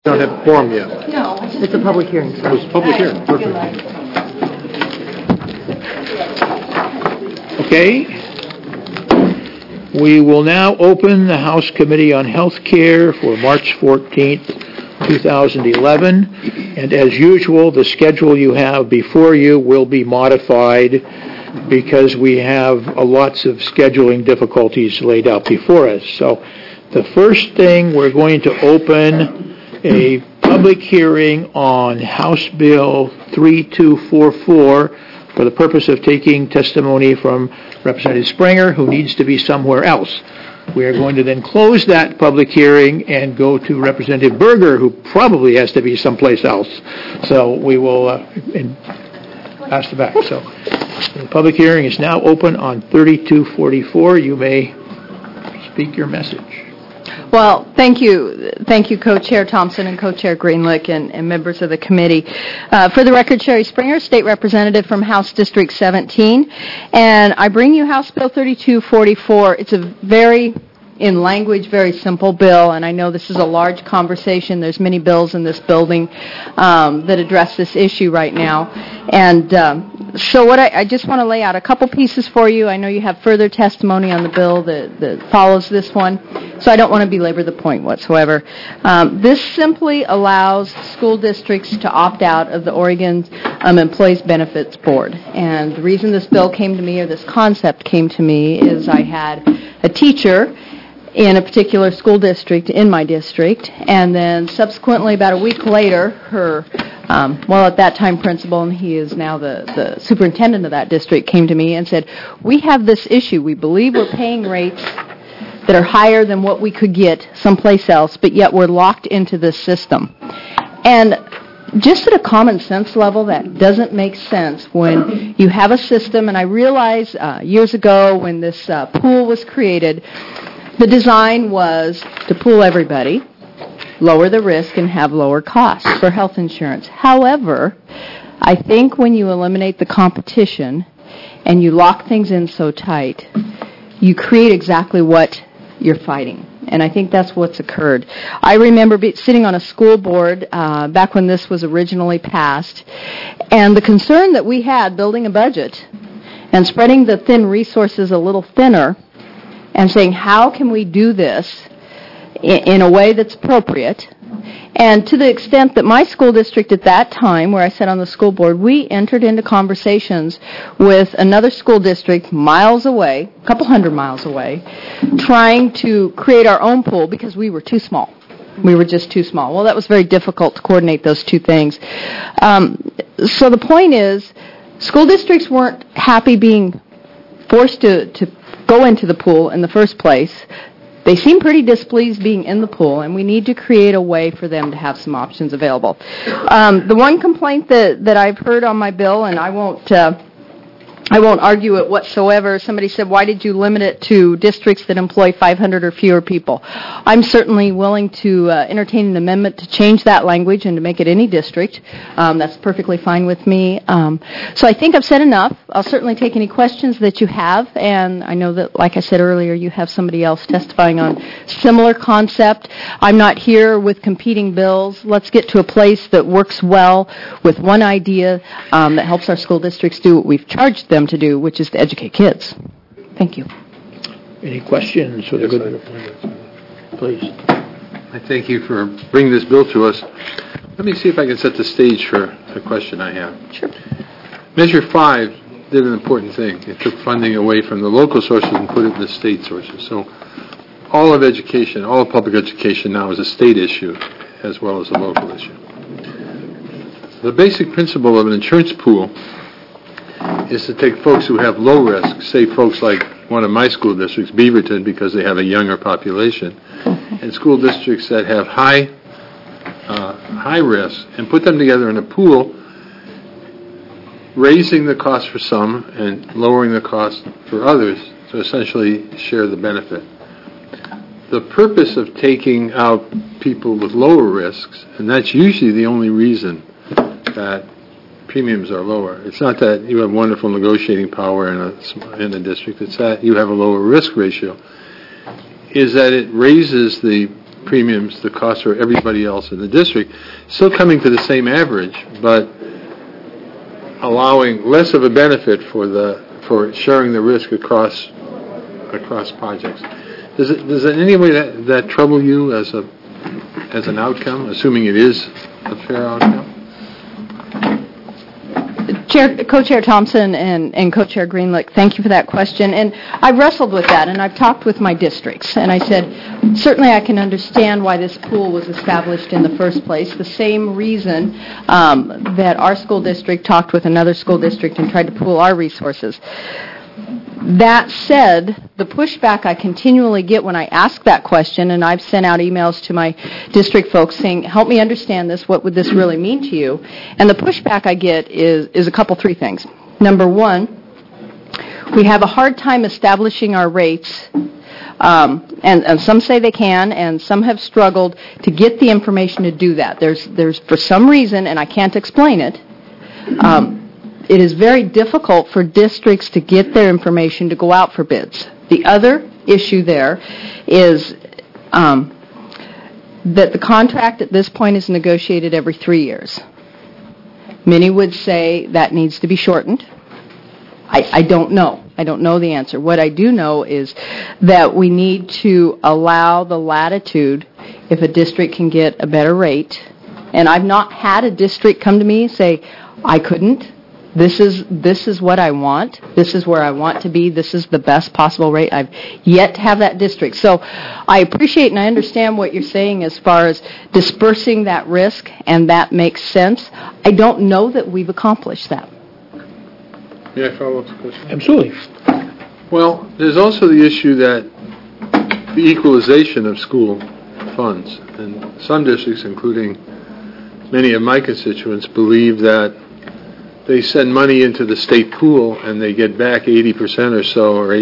don't have quorum yet. No, it's a public hearing. It was a public hearing. Perfect. Okay. We will now open the House Committee on Health Care for March 14th, 2011. And as usual, the schedule you have before you will be modified because we have lots of scheduling difficulties laid out before us. So the first thing, we're going to open a public hearing on House Bill 3244 for the purpose of taking testimony from Representative Springer, who needs to be somewhere else. We are going to then close that public hearing and go to Representative Berger, who probably has to be someplace else. So we will pass the back. So the public hearing is now open on 3244. You may speak your message. Well, thank you, Co-Chair Thompson and Co-Chair Greenlick and members of the committee. For the record, Sherry Springer, State Representative from House District 17, and I bring you House Bill 3244. It's a very simple bill, and I know this is a large conversation. There's many bills in this building that address this issue right now. And so what I just want to lay out a couple pieces for you. I know you have further testimony on the bill that follows this one, so I don't want to belabor the point whatsoever. This simply allows school districts to opt out of the Oregon Employees Benefits Board. And the reason this bill came to me, or this concept came to me, is I had a teacher in a particular school district in my district, and then subsequently about a week later, her, at that time principal, and he is now the superintendent of that district, came to me and said, we have this issue. We believe we're paying rates that are higher than what we could get someplace else, but yet we're locked into this system. And just at a common sense level, that doesn't make sense when you have a system, and I realized years ago when this pool was created, the design was to pool everybody, lower the risk, and have lower costs for health insurance. However, I think when you eliminate the competition and you lock things in so tight, you create exactly what you're fighting. And I think that's what's occurred. I remember sitting on a school board back when this was originally passed, and the concern that we had building a budget and spreading the thin resources a little thinner and saying, how can we do this in a way that's appropriate? And to the extent that my school district at that time, where I sat on the school board, we entered into conversations with another school district miles away, a couple hundred miles away, trying to create our own pool because we were too small. We were just too small. Well, that was very difficult to coordinate those two things. So the point is, school districts weren't happy being forced to go into the pool in the first place. They seem pretty displeased being in the pool, and we need to create a way for them to have some options available. The one complaint that I've heard on my bill, and I won't argue it whatsoever, somebody said, why did you limit it to districts that employ 500 or fewer people? I'm certainly willing to entertain an amendment to change that language and to make it any district. That's perfectly fine with me. So I think I've said enough. I'll certainly take any questions that you have, and I know that, like I said earlier, you have somebody else testifying on similar concept. I'm not here with competing bills. Let's get to a place that works well with one idea that helps our school districts do what we've charged them to do, which is to educate kids. Thank you. Any questions for the good? Please. I thank you for bringing this bill to us. Let me see if I can set the stage for a question I have. Sure. Measure 5 did an important thing. It took funding away from the local sources and put it in the state sources. So all of education, all of public education now is a state issue as well as a local issue. The basic principle of an insurance pool is to take folks who have low risk, say folks like one of my school districts, Beaverton, because they have a younger population, and school districts that have high risk, and put them together in a pool, raising the cost for some and lowering the cost for others to essentially share the benefit. The purpose of taking out people with lower risks, and that's usually the only reason that premiums are lower. It's not that you have wonderful negotiating power in a district. It's that you have a lower risk ratio. Is that it raises the premiums, the cost for everybody else in the district, still coming to the same average, but allowing less of a benefit for sharing the risk across projects. Does it in any way that trouble you as an outcome, assuming it is a fair outcome? Co-Chair Thompson and Co-Chair Greenlick, thank you for that question. And I've wrestled with that, and I've talked with my districts. And I said, certainly I can understand why this pool was established in the first place. The same reason that our school district talked with another school district and tried to pool our resources. That said, the pushback I continually get when I ask that question, and I've sent out emails to my district folks saying, help me understand this, what would this really mean to you? And the pushback I get is three things. Number one, we have a hard time establishing our rates, and some say they can, and some have struggled to get the information to do that. There's for some reason, and I can't explain it, it is very difficult for districts to get their information to go out for bids. The other issue there is that the contract at this point is negotiated every 3 years. Many would say that needs to be shortened. I don't know. I don't know the answer. What I do know is that we need to allow the latitude if a district can get a better rate. And I've not had a district come to me and say, I couldn't. This is what I want. This is where I want to be. This is the best possible rate. I've yet to have that district. So I appreciate and I understand what you're saying as far as dispersing that risk, and that makes sense. I don't know that we've accomplished that. May I follow up the question? Absolutely. Well, there's also the issue that the equalization of school funds, and some districts, including many of my constituents, believe that they send money into the state pool and they get back 80% or so, or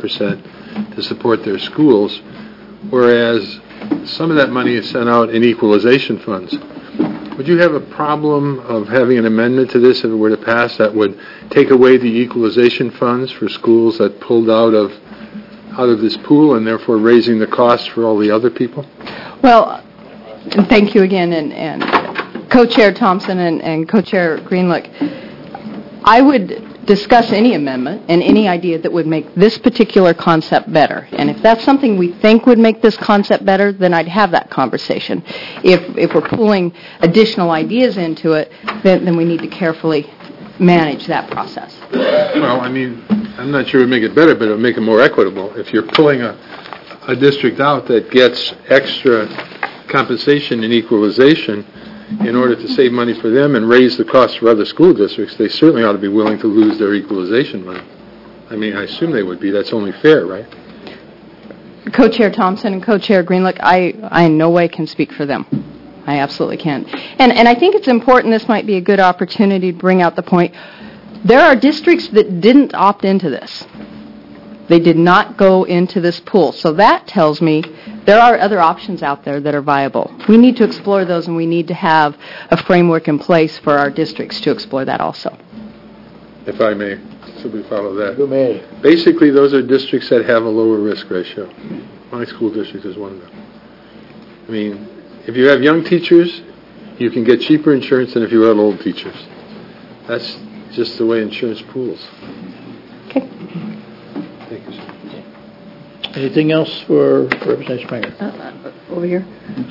85% to support their schools, whereas some of that money is sent out in equalization funds. Would you have a problem of having an amendment to this if it were to pass that would take away the equalization funds for schools that pulled out of this pool and therefore raising the cost for all the other people? Well, thank you again, and Co-Chair Thompson and Co-Chair Greenlick. I would discuss any amendment and any idea that would make this particular concept better. And if that's something we think would make this concept better, then I'd have that conversation. If we're pulling additional ideas into it, then we need to carefully manage that process. Well, I mean, I'm not sure it would make it better, but it would make it more equitable. If you're pulling a district out that gets extra compensation and equalization in order to save money for them and raise the cost for other school districts, they certainly ought to be willing to lose their equalization money. I mean, I assume they would be. That's only fair, right? Co-Chair Thompson and Co-Chair Greenlick, I in no way can speak for them. I absolutely can't. And I think it's important, this might be a good opportunity to bring out the point, there are districts that didn't opt into this. They did not go into this pool. So that tells me there are other options out there that are viable. We need to explore those, and we need to have a framework in place for our districts to explore that also. If I may simply follow that. You may. Basically, those are districts that have a lower risk ratio. My school district is one of them. I mean, if you have young teachers, you can get cheaper insurance than if you had old teachers. That's just the way insurance pools. Okay. Thank you, sir. Anything else for Representative Springer? Over here.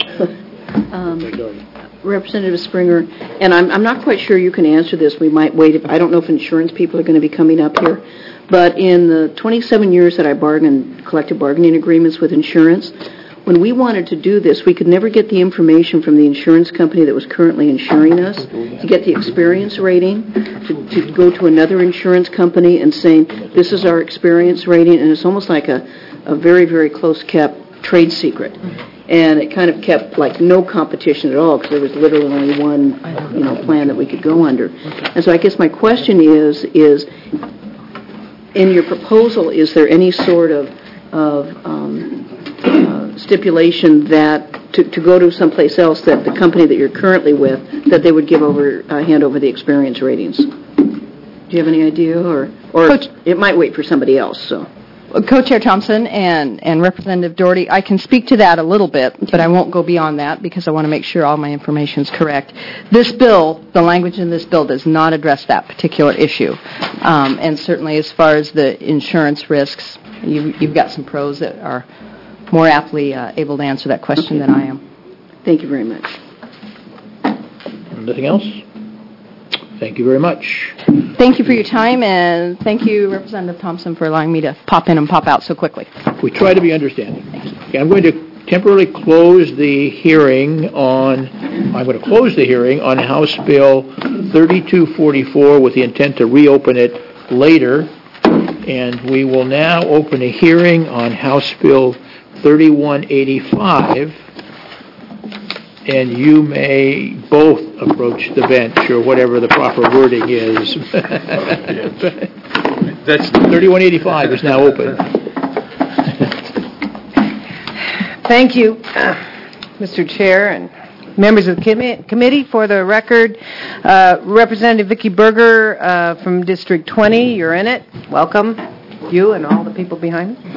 Representative Springer, and I'm not quite sure you can answer this. We might wait. I don't know if insurance people are going to be coming up here. But in the 27 years that I bargained collective bargaining agreements with insurance, when we wanted to do this, we could never get the information from the insurance company that was currently insuring us to get the experience rating, to go to another insurance company and saying, this is our experience rating, and it's almost like a very, very close-kept trade secret. And it kind of kept, like, no competition at all because there was literally only one, plan that we could go under. And so I guess my question is in your proposal, is there any sort of stipulation that to go to someplace else that the company that you're currently with, that they would hand over the experience ratings? Do you have any idea? Or it might wait for somebody else, so. Co-Chair Thompson and Representative Doherty, I can speak to that a little bit, but I won't go beyond that because I want to make sure all my information is correct. This bill, the language in this bill, does not address that particular issue. And certainly as far as the insurance risks, you've got some pros that are more aptly able to answer that question than I am. Thank you very much. Anything else? Thank you very much. Thank you for your time, and thank you, Representative Thompson, for allowing me to pop in and pop out so quickly. We try to be understanding. Okay, I'm going to temporarily close the hearing on House Bill 3244 with the intent to reopen it later. And we will now open a hearing on House Bill 3185. And you may both approach the bench, or whatever the proper wording is. That's 3185 is now open. Thank you, Mr. Chair and members of the committee. For the record, Representative Vicki Berger from District 20, you're in it. Welcome, you and all the people behind me.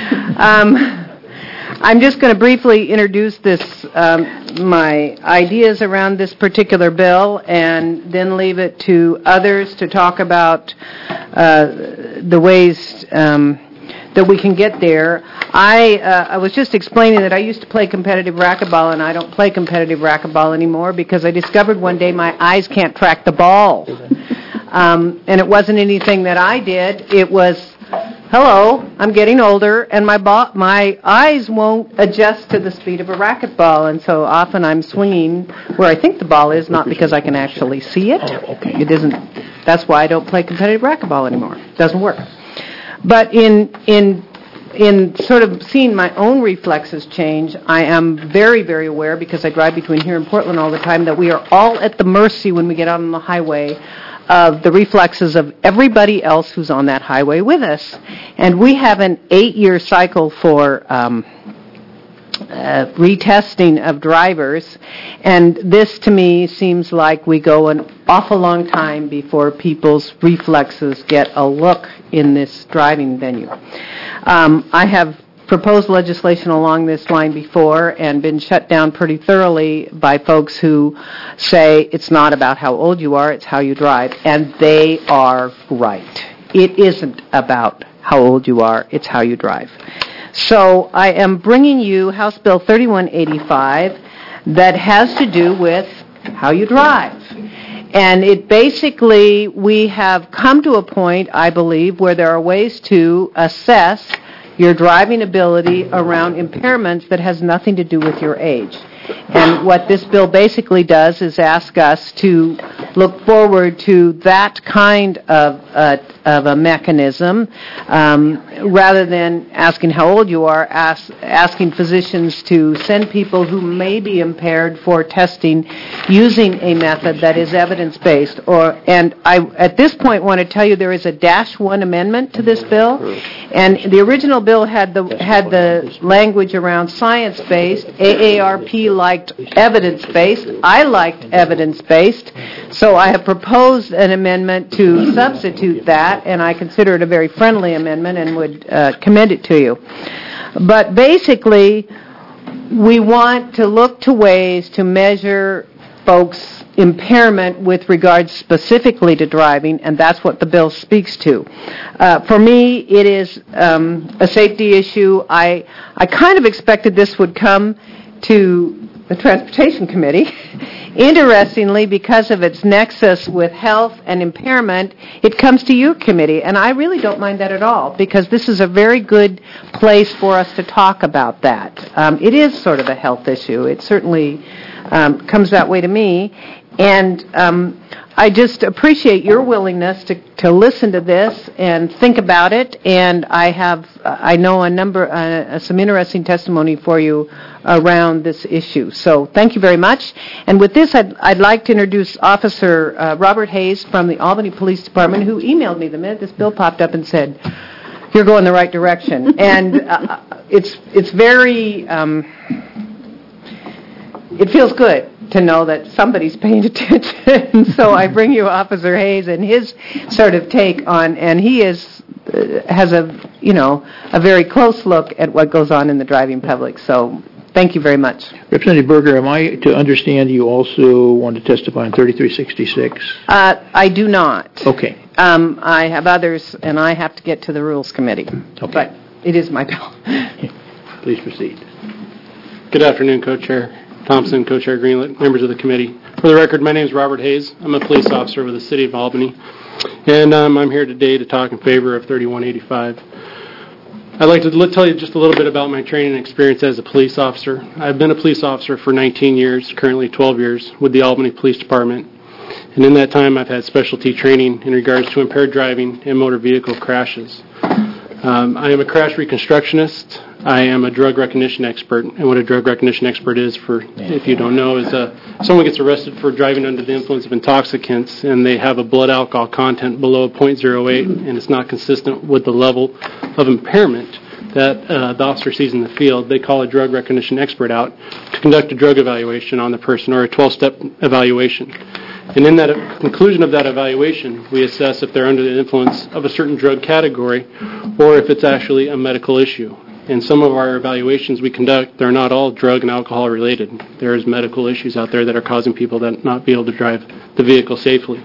I'm just going to briefly introduce my ideas around this particular bill, and then leave it to others to talk about the ways that we can get there. I was just explaining that I used to play competitive racquetball, and I don't play competitive racquetball anymore because I discovered one day my eyes can't track the ball. And it wasn't anything that I did. It was, hello, I'm getting older, and my eyes won't adjust to the speed of a racquetball, and so often I'm swinging where I think the ball is, not because I can actually see it. It isn't. That's why I don't play competitive racquetball anymore. It doesn't work. But in sort of seeing my own reflexes change, I am very, very aware, because I drive between here and Portland all the time, that we are all at the mercy when we get out on the highway of the reflexes of everybody else who's on that highway with us. And we have an 8-year cycle for retesting of drivers, and this to me seems like we go an awful long time before people's reflexes get a look in this driving venue. I have proposed legislation along this line before and been shut down pretty thoroughly by folks who say it's not about how old you are, it's how you drive, and they are right. It isn't about how old you are, it's how you drive. So I am bringing you House Bill 3185 that has to do with how you drive. And it basically, we have come to a point, I believe, where there are ways to assess your driving ability around impairments that has nothing to do with your age. And what this bill basically does is ask us to look forward to that kind of a mechanism, rather than asking how old you are, asking physicians to send people who may be impaired for testing using a method that is evidence-based. And I, at this point, want to tell you there is a -1 amendment to this bill, and the original bill had the language around science-based. AARP liked evidence-based. I liked evidence-based, so I have proposed an amendment to substitute that, and I consider it a very friendly amendment and would commend it to you. But basically, we want to look to ways to measure folks' impairment with regards specifically to driving, and that's what the bill speaks to. For me, it is a safety issue. I kind of expected this would come to the Transportation Committee. Interestingly, because of its nexus with health and impairment, it comes to your committee, and I really don't mind that at all, because this is a very good place for us to talk about that. It is sort of a health issue. It certainly comes that way to me, and I just appreciate your willingness to listen to this and think about it, and I know some interesting testimony for you around this issue. So thank you very much. And with this, I'd like to introduce Officer Robert Hayes from the Albany Police Department, who emailed me the minute this bill popped up and said, "You're going the right direction." And it's very, it feels good to know that somebody's paying attention. So I bring you Officer Hayes and his sort of take on, and he is has a very close look at what goes on in the driving public. So thank you very much. Representative Berger, am I to understand you also want to testify on 3366? I do not. Okay. I have others, and I have to get to the Rules Committee. Okay. But it is my bill. Please proceed. Good afternoon, Co-Chair Thompson, Co-Chair Greenlick, members of the committee. For the record, my name is Robert Hayes. I'm a police officer with the City of Albany, and I'm here today to talk in favor of 3185. I'd like to tell you just a little bit about my training and experience as a police officer. I've been a police officer for 19 years, currently 12 years, with the Albany Police Department. And in that time, I've had specialty training in regards to impaired driving and motor vehicle crashes. I am a crash reconstructionist. I am a drug recognition expert. And what a drug recognition expert is, if you don't know, is someone gets arrested for driving under the influence of intoxicants and they have a blood alcohol content below 0.08 and it's not consistent with the level of impairment that the officer sees in the field. They call a drug recognition expert out to conduct a drug evaluation on the person, or a 12-step evaluation. And in that conclusion of that evaluation, we assess if they're under the influence of a certain drug category or if it's actually a medical issue. And some of our evaluations we conduct, they're not all drug and alcohol related. There's medical issues out there that are causing people to not be able to drive the vehicle safely.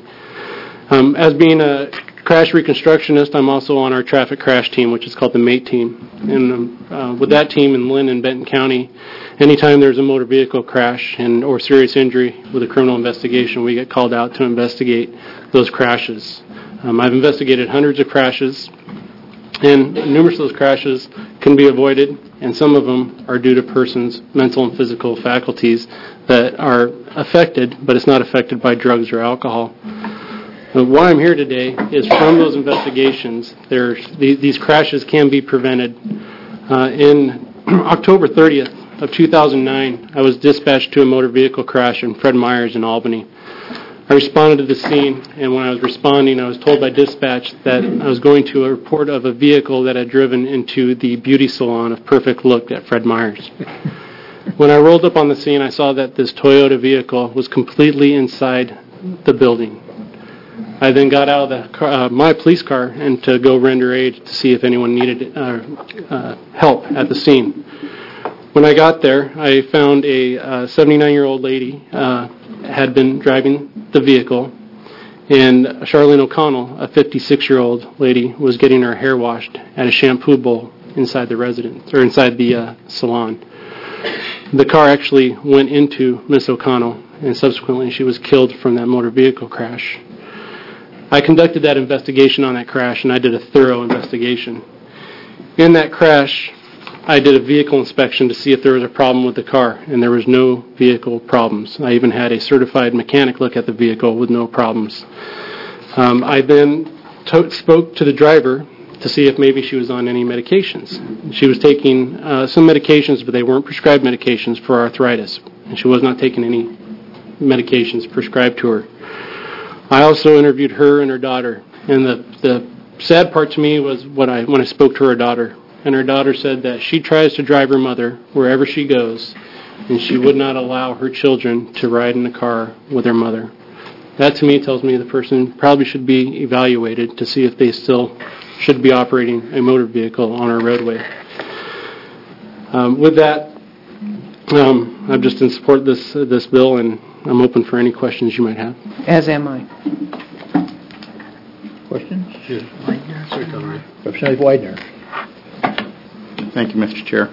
As being a crash reconstructionist, I'm also on our traffic crash team, which is called the MATE team. And with that team in Lynn and Benton County, anytime there's a motor vehicle crash or serious injury with a criminal investigation, we get called out to investigate those crashes. I've investigated hundreds of crashes, and numerous of those crashes can be avoided, and some of them are due to persons' mental and physical faculties that are affected, but it's not affected by drugs or alcohol. Why I'm here today is from those investigations, these crashes can be prevented. In October 30th of 2009, I was dispatched to a motor vehicle crash in Fred Meyers in Albany. I responded to the scene, and when I was responding, I was told by dispatch that I was going to a report of a vehicle that had driven into the beauty salon of Perfect Look at Fred Meyers. When I rolled up on the scene, I saw that this Toyota vehicle was completely inside the building. I then got out of my police car and to go render aid to see if anyone needed help at the scene. When I got there, I found a 79-year-old lady had been driving the vehicle, and Charlene O'Connell, a 56-year-old lady, was getting her hair washed at a shampoo bowl inside the residence, or inside the salon. The car actually went into Miss O'Connell, and subsequently she was killed from that motor vehicle crash. I conducted that investigation on that crash, and I did a thorough investigation. In that crash, I did a vehicle inspection to see if there was a problem with the car, and there was no vehicle problems. I even had a certified mechanic look at the vehicle with no problems. I then spoke to the driver to see if maybe she was on any medications. She was taking some medications, but they weren't prescribed medications for arthritis, and she was not taking any medications prescribed to her. I also interviewed her and her daughter, and the sad part to me was when I spoke to her daughter. And her daughter said that she tries to drive her mother wherever she goes, and she would not allow her children to ride in the car with their mother. That to me tells me the person probably should be evaluated to see if they still should be operating a motor vehicle on our roadway. With that, I'm just in support of this bill, and I'm open for any questions you might have. As am I. Questions? Yes. Representative Widener. Thank you, Mr. Chair.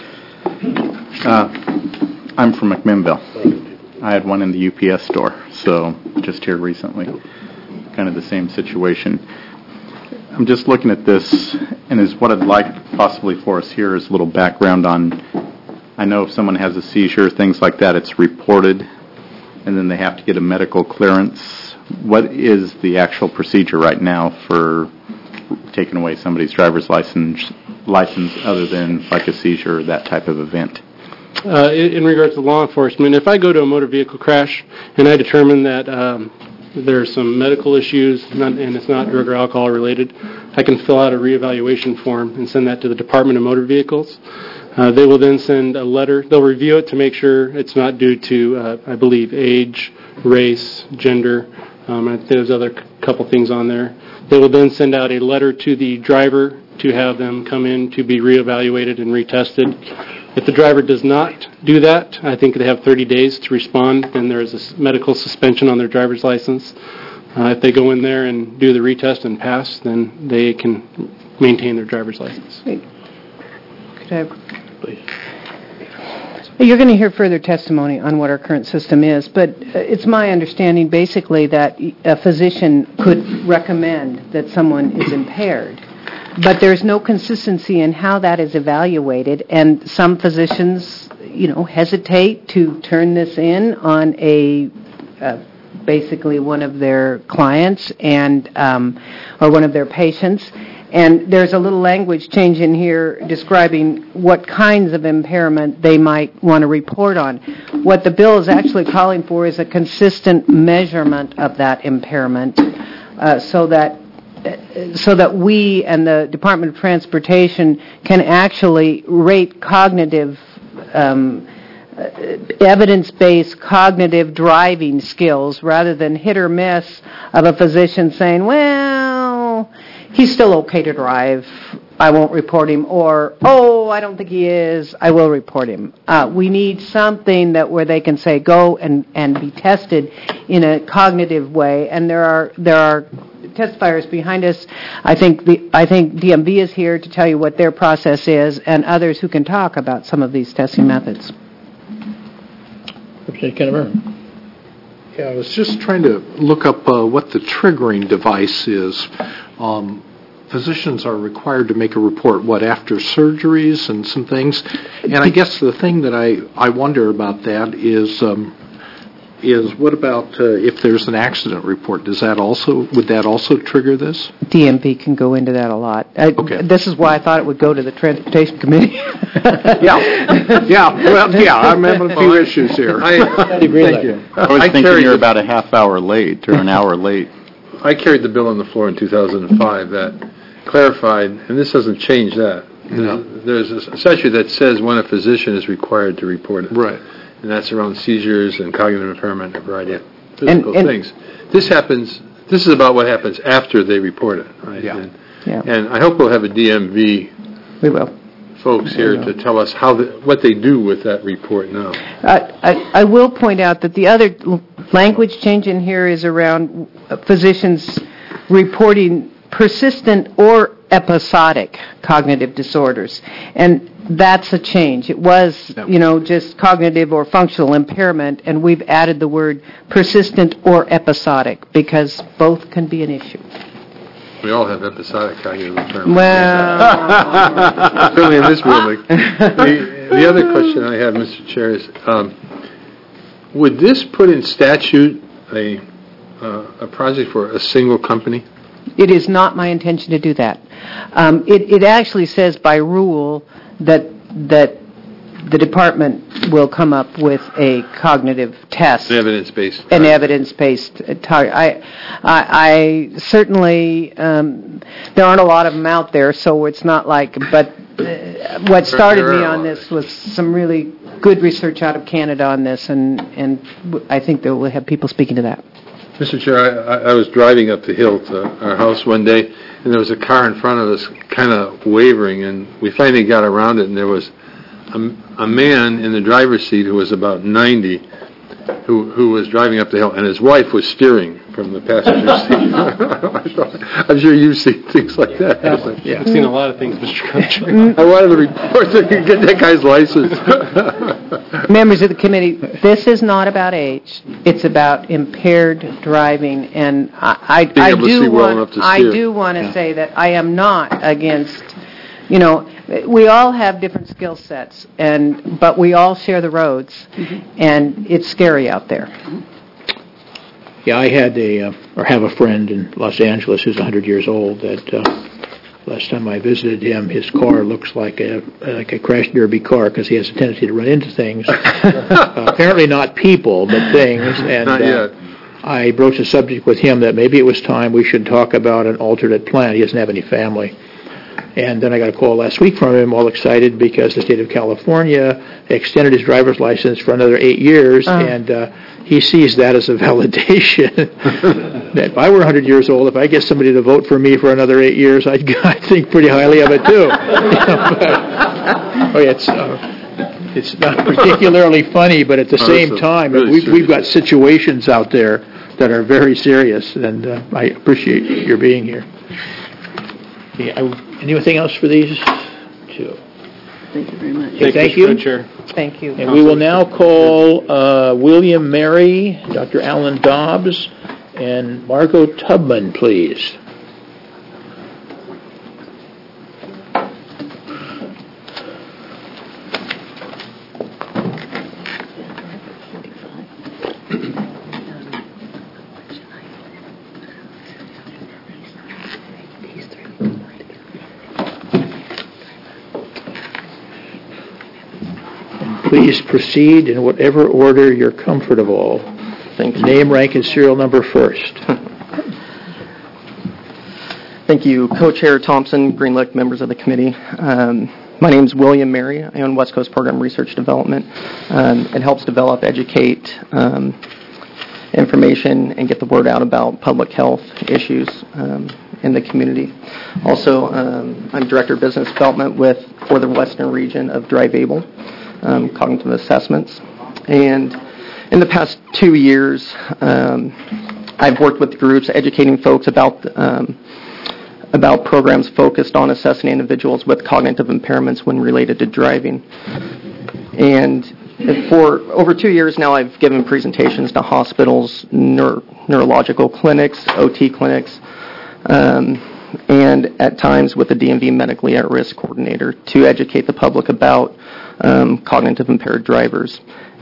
I'm from McMinnville. I had one in the UPS store, so just here recently. Kind of the same situation. I'm just looking at this, and is what I'd like possibly for us here is a little background on, I know if someone has a seizure, things like that, it's reported, and then they have to get a medical clearance. What is the actual procedure right now for taking away somebody's driver's license other than like a seizure or that type of event? In regards to law enforcement, if I go to a motor vehicle crash and I determine that there are some medical issues and it's not drug or alcohol related, I can fill out a reevaluation form and send that to the Department of Motor Vehicles. They will then send a letter. They'll review it to make sure it's not due to, I believe, age, race, gender. I think there's other couple things on there. They will then send out a letter to the driver to have them come in to be reevaluated and retested. If the driver does not do that, I think they have 30 days to respond, and there is a medical suspension on their driver's license. If they go in there and do the retest and pass, then they can maintain their driver's license. Could I, please? You're going to hear further testimony on what our current system is, but it's my understanding basically that a physician could recommend that someone is impaired, but there's no consistency in how that is evaluated, and some physicians, hesitate to turn this in on basically one of their clients and or one of their patients. And there's a little language change in here describing what kinds of impairment they might want to report on. What the bill is actually calling for is a consistent measurement of that impairment so that we and the Department of Transportation can actually rate cognitive evidence-based cognitive driving skills rather than hit or miss of a physician saying, well, he's still okay to drive, I won't report him, or, oh, I don't think he is, I will report him. We need something where they can say, go and be tested in a cognitive way, and there are testifiers behind us. I think DMV is here to tell you what their process is, and others who can talk about some of these testing methods. Representative Kennemer. Yeah, I was just trying to look up what the triggering device is. Physicians are required to make a report, after surgeries and some things. And I guess the thing that I wonder about that is what about if there's an accident report? Would that also trigger this? DMV can go into that a lot. Okay. This is why I thought it would go to the Transportation Committee. Yeah. I'm having a few issues here. Thank you. I was thinking you're about a half hour late or an hour late. I carried the bill on the floor in 2005 that clarified, and this doesn't change that. There's a statute that says when a physician is required to report it. Right. And that's around seizures and cognitive impairment, a variety of physical things. This is about what happens after they report it, right? Yeah. And I hope we'll have a DMV We will. folks here to tell us what they do with that report now. I will point out that the other language change in here is around physicians reporting persistent or episodic cognitive disorders. And that's a change. It was, just cognitive or functional impairment, and we've added the word persistent or episodic because both can be an issue. We all have episodic cognitive impairment. Well, certainly in this building. The other question I have, Mr. Chair, is would this put in statute a project for a single company? it is not my intention to do that. It actually says by rule that the department will come up with a cognitive test. Evidence-based. An evidence-based target. I certainly, there aren't a lot of them out there, so it's not like, but what started me on this was some really good research out of Canada on this, and I think that we'll have people speaking to that. Mr. Chair, I was driving up the hill to our house one day, and there was a car in front of us kind of wavering, and we finally got around it, and there was a man in the driver's seat who was about 90 who was driving up the hill, and his wife was steering from the passenger seat. I'm sure you've seen things like that. Yeah. I've seen a lot of things, Mr. Coach. I wanted to report so I could get that guy's license. Members of the committee, this is not about age. It's about impaired driving, and I do want to say that I am not against, we all have different skill sets, but we all share the roads, and it's scary out there. Yeah, I had have a friend in Los Angeles who's 100 years old that last time I visited him, his car looks like a crash derby car because he has a tendency to run into things. Apparently not people, but things. And not yet. I broached a subject with him that maybe it was time we should talk about an alternate plan. He doesn't have any family. And then I got a call last week from him, all excited because the state of California extended his driver's license for another 8 years, and he sees that as a validation. That if I were 100 years old, if I get somebody to vote for me for another 8 years, I'd think pretty highly of it too. It's not particularly funny, but at the same time, really we've got situations out there that are very serious, and I appreciate your being here. Okay, anything else for these two? Thank you very much. Okay, thank you. Co-Chair. Thank you. And we will now call William Mary, Dr. Alan Dobbs, and Margot Tubman, please. Please proceed in whatever order you're comfortable. Thank you. Name, rank, and serial number first. Thank you, Co-Chair Thompson, Greenlick, members of the committee. My name is William Mary. I own West Coast Program Research Development. It helps develop, educate, information, and get the word out about public health issues in the community. Also, I'm Director of Business Development for the Western region of Drive Able. Cognitive assessments. And in the past 2 years, I've worked with groups educating folks about programs focused on assessing individuals with cognitive impairments when related to driving. And for over 2 years now, I've given presentations to hospitals, neurological clinics, OT clinics, and at times with the DMV medically at-risk coordinator to educate the public about cognitive impaired drivers.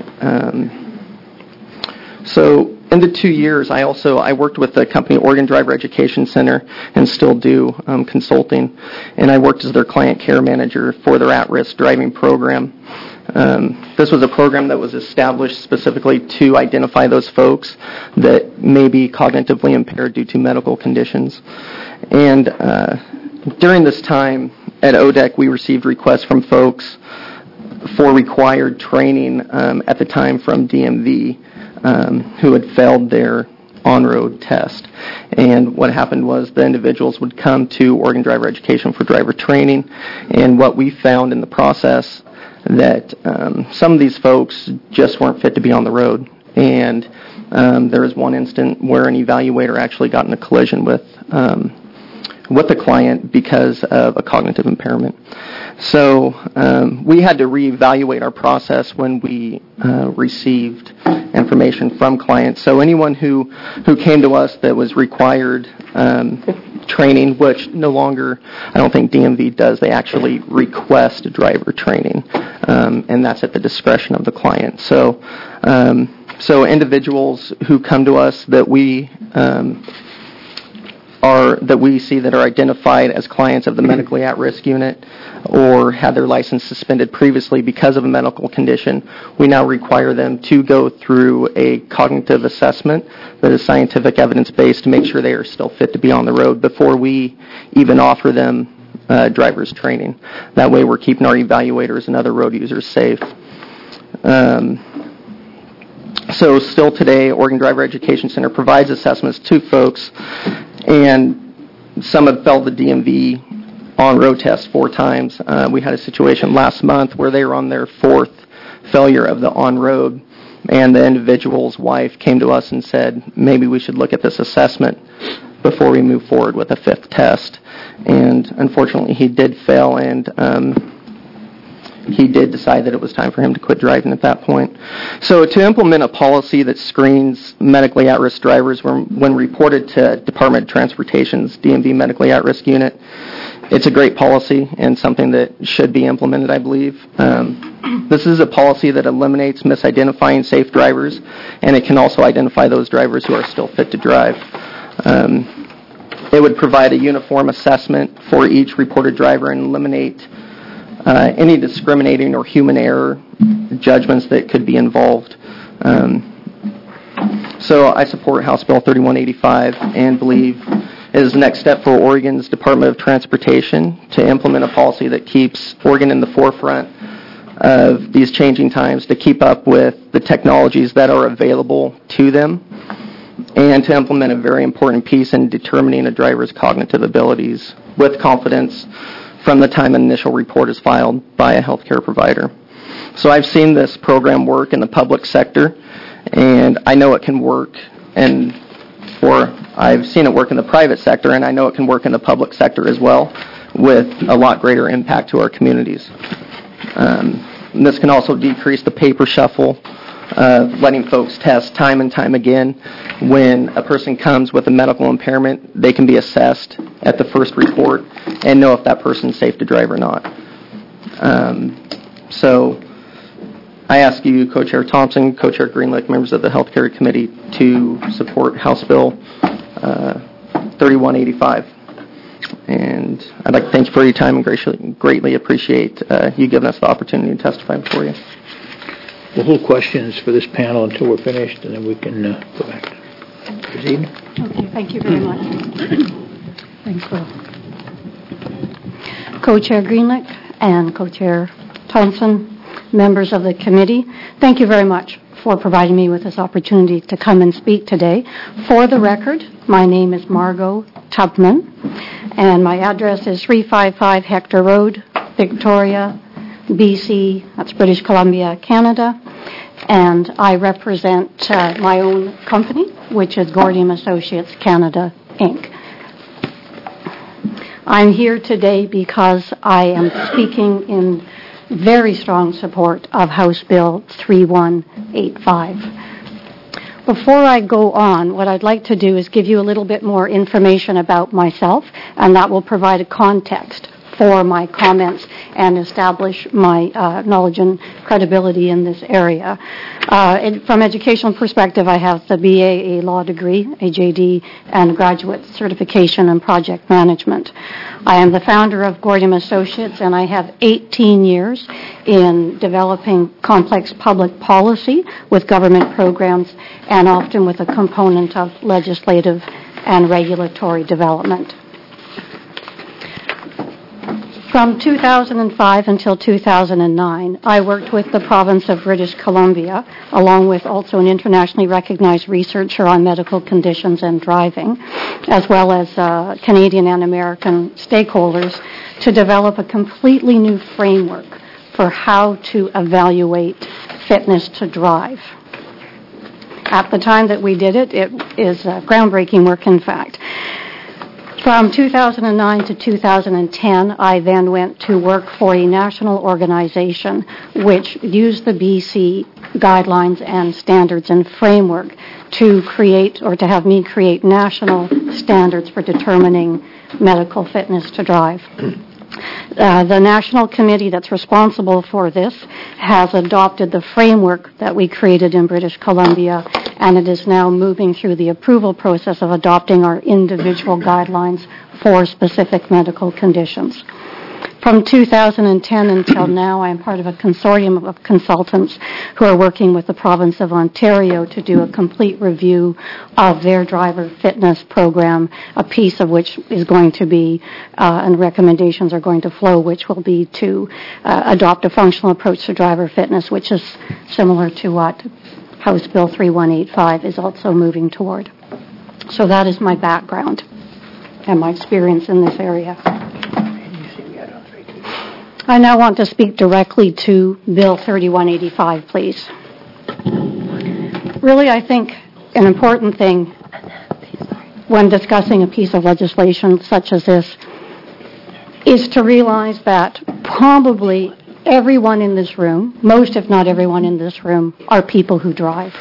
So in the 2 years, I worked with the company Oregon Driver Education Center and still do consulting, and I worked as their client care manager for their at-risk driving program. This was a program that was established specifically to identify those folks that may be cognitively impaired due to medical conditions. And during this time at ODEC, we received requests from folks for required training at the time from DMV who had failed their on-road test. And what happened was the individuals would come to Oregon Driver Education for driver training, and what we found in the process that some of these folks just weren't fit to be on the road. And there was one instance where an evaluator actually got in a collision with the client because of a cognitive impairment. So we had to reevaluate our process when we received information from clients. So anyone who came to us that was required training, which no longer, I don't think DMV does, they actually request driver training, and that's at the discretion of the client. So individuals who come to us that we see that are identified as clients of the medically at-risk unit or had their license suspended previously because of a medical condition, we now require them to go through a cognitive assessment that is scientific evidence-based to make sure they are still fit to be on the road before we even offer them driver's training. That way we're keeping our evaluators and other road users safe. So still today, Oregon Driver Education Center provides assessments to folks, and some have failed the DMV on-road test 4 times. We had a situation last month where they were on their 4th failure of the on-road, and the individual's wife came to us and said, maybe we should look at this assessment before we move forward with a 5th test. And unfortunately, he did fail, and he did decide that it was time for him to quit driving at that point. So to implement a policy that screens medically at-risk drivers when reported to Department of Transportation's DMV medically at-risk unit, it's a great policy and something that should be implemented, I believe. This is a policy that eliminates misidentifying safe drivers, and it can also identify those drivers who are still fit to drive. It would provide a uniform assessment for each reported driver and eliminate any discriminating or human error judgments that could be involved. So I support House Bill 3185 and believe it is the next step for Oregon's Department of Transportation to implement a policy that keeps Oregon in the forefront of these changing times to keep up with the technologies that are available to them and to implement a very important piece in determining a driver's cognitive abilities with confidence from the time an initial report is filed by a healthcare provider. So I've seen this program work in the public sector, and I know it can work, I've seen it work in the private sector, and I know it can work in the public sector as well with a lot greater impact to our communities. This can also decrease the paper shuffle, letting folks test time and time again. When a person comes with a medical impairment, they can be assessed at the first report and know if that person's safe to drive or not. So I ask you, Co-Chair Thompson, Co-Chair Greenlick, members of the Healthcare Committee, to support House Bill 3185. And I'd like to thank you for your time and greatly appreciate you giving us the opportunity to testify before you. We'll hold questions for this panel until we're finished, and then we can go back to proceed. Okay, thank you very much. Thanks, Will. Co-Chair Greenlick and Co-Chair Thompson, members of the committee, thank you very much for providing me with this opportunity to come and speak today. For the record, my name is Margot Tubman, and my address is 355 Hector Road, Victoria, BC, that's British Columbia, Canada, and I represent my own company, which is Gordium Associates Canada, Inc. I'm here today because I am speaking in very strong support of House Bill 3185. Before I go on, what I'd like to do is give you a little bit more information about myself, and that will provide a context for my comments and establish my knowledge and credibility in this area. From educational perspective, I have the BA, a law degree, a JD, and graduate certification in project management. I am the founder of Gordium Associates, and I have 18 years in developing complex public policy with government programs and often with a component of legislative and regulatory development. From 2005 until 2009, I worked with the province of British Columbia, along with also an internationally recognized researcher on medical conditions and driving, as well as Canadian and American stakeholders, to develop a completely new framework for how to evaluate fitness to drive. At the time that we did it, it is groundbreaking work, in fact. From 2009 to 2010, I then went to work for a national organization which used the BC guidelines and standards and framework to create, or to have me create, national standards for determining medical fitness to drive. The national committee that's responsible for this has adopted the framework that we created in British Columbia, and it is now moving through the approval process of adopting our individual guidelines for specific medical conditions. From 2010 until now, I am part of a consortium of consultants who are working with the province of Ontario to do a complete review of their driver fitness program, a piece of which is going to be, and recommendations are going to flow, which will be to adopt a functional approach to driver fitness, which is similar to what House Bill 3185 is also moving toward. So that is my background and my experience in this area. I now want to speak directly to Bill 3185, please. Really, I think an important thing when discussing a piece of legislation such as this is to realize that probably everyone in this room, most if not everyone in this room, are people who drive.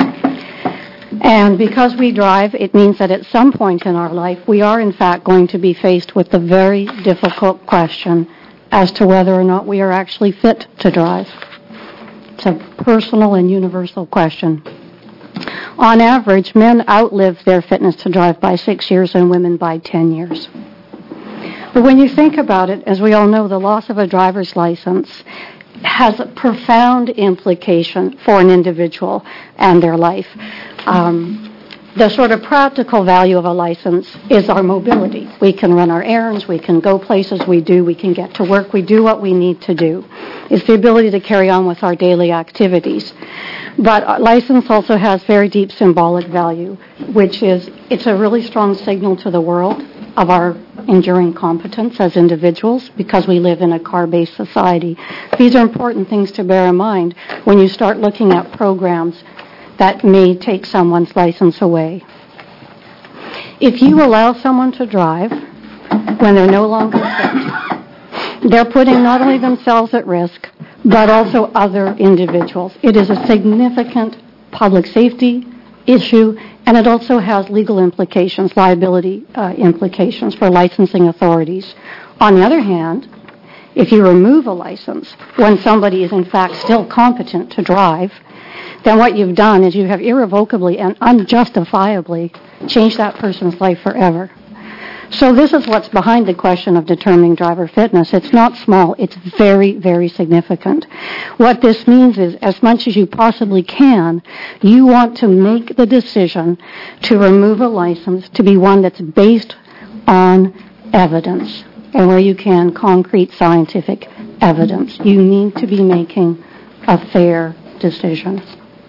And because we drive, it means that at some point in our life, we are in fact going to be faced with the very difficult question as to whether or not we are actually fit to drive. It's a personal and universal question. On average, men outlive their fitness to drive by 6 years and women by 10 years. But when you think about it, as we all know, the loss of a driver's license has a profound implication for an individual and their life. The sort of practical value of a license is our mobility. We can run our errands, we can go places we can get to work, we do what we need to do. It's the ability to carry on with our daily activities. But a license also has very deep symbolic value, which is, it's a really strong signal to the world of our enduring competence as individuals because we live in a car-based society. These are important things to bear in mind when you start looking at programs that may take someone's license away. If you allow someone to drive when they're no longer fit, they're putting not only themselves at risk, but also other individuals. It is a significant public safety issue, and it also has legal implications, liability implications for licensing authorities. On the other hand, if you remove a license when somebody is in fact still competent to drive, then what you've done is you have irrevocably and unjustifiably changed that person's life forever. So this is what's behind the question of determining driver fitness. It's not small. It's very, very significant. What this means is, as much as you possibly can, you want to make the decision to remove a license to be one that's based on evidence, and where you can, concrete scientific evidence. You need to be making a fair decision.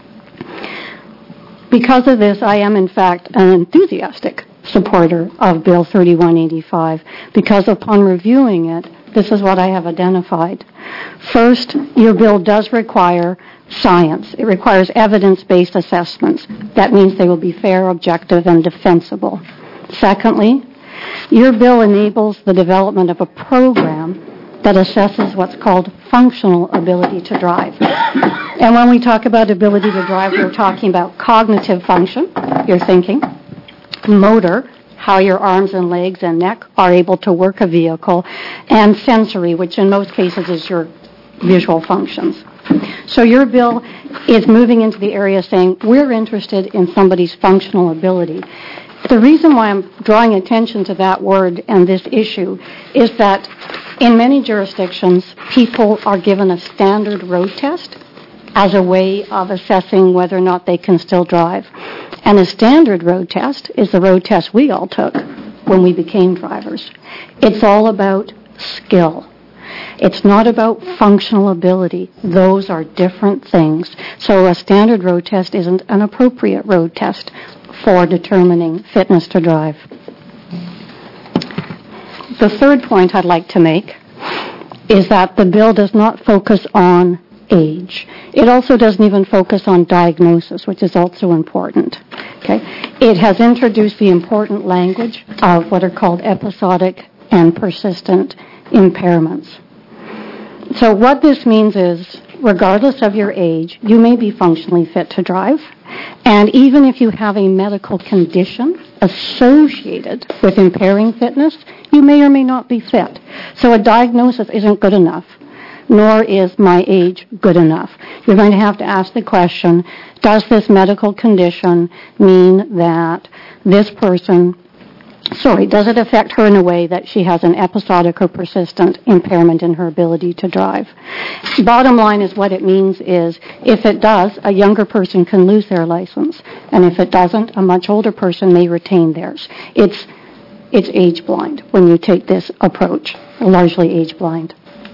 Because of this, I am in fact an enthusiastic supporter of Bill 3185, because upon reviewing it, this is what I have identified. First, your bill does require science. It requires evidence-based assessments. That means they will be fair, objective, and defensible. Secondly, your bill enables the development of a program that assesses what's called functional ability to drive. And when we talk about ability to drive, we're talking about cognitive function, your thinking, motor, how your arms and legs and neck are able to work a vehicle, and sensory, which in most cases is your visual functions. So your bill is moving into the area saying, we're interested in somebody's functional ability. The reason why I'm drawing attention to that word and this issue is that in many jurisdictions, people are given a standard road test as a way of assessing whether or not they can still drive. And a standard road test is the road test we all took when we became drivers. It's all about skill. It's not about functional ability. Those are different things. So a standard road test isn't an appropriate road test for determining fitness to drive. The third point I'd like to make is that the bill does not focus on age. It also doesn't even focus on diagnosis, which is also important. Okay? It has introduced the important language of what are called episodic and persistent impairments. So what this means is, regardless of your age, you may be functionally fit to drive, and even if you have a medical condition associated with impairing fitness, you may or may not be fit. So a diagnosis isn't good enough, nor is my age good enough. You're going to have to ask the question, does this medical condition mean that this person, does it affect her in a way that she has an episodic or persistent impairment in her ability to drive? Bottom line is what it means is, if it does, a younger person can lose their license. And if it doesn't, a much older person may retain theirs. It's age blind when you take this approach, largely age blind.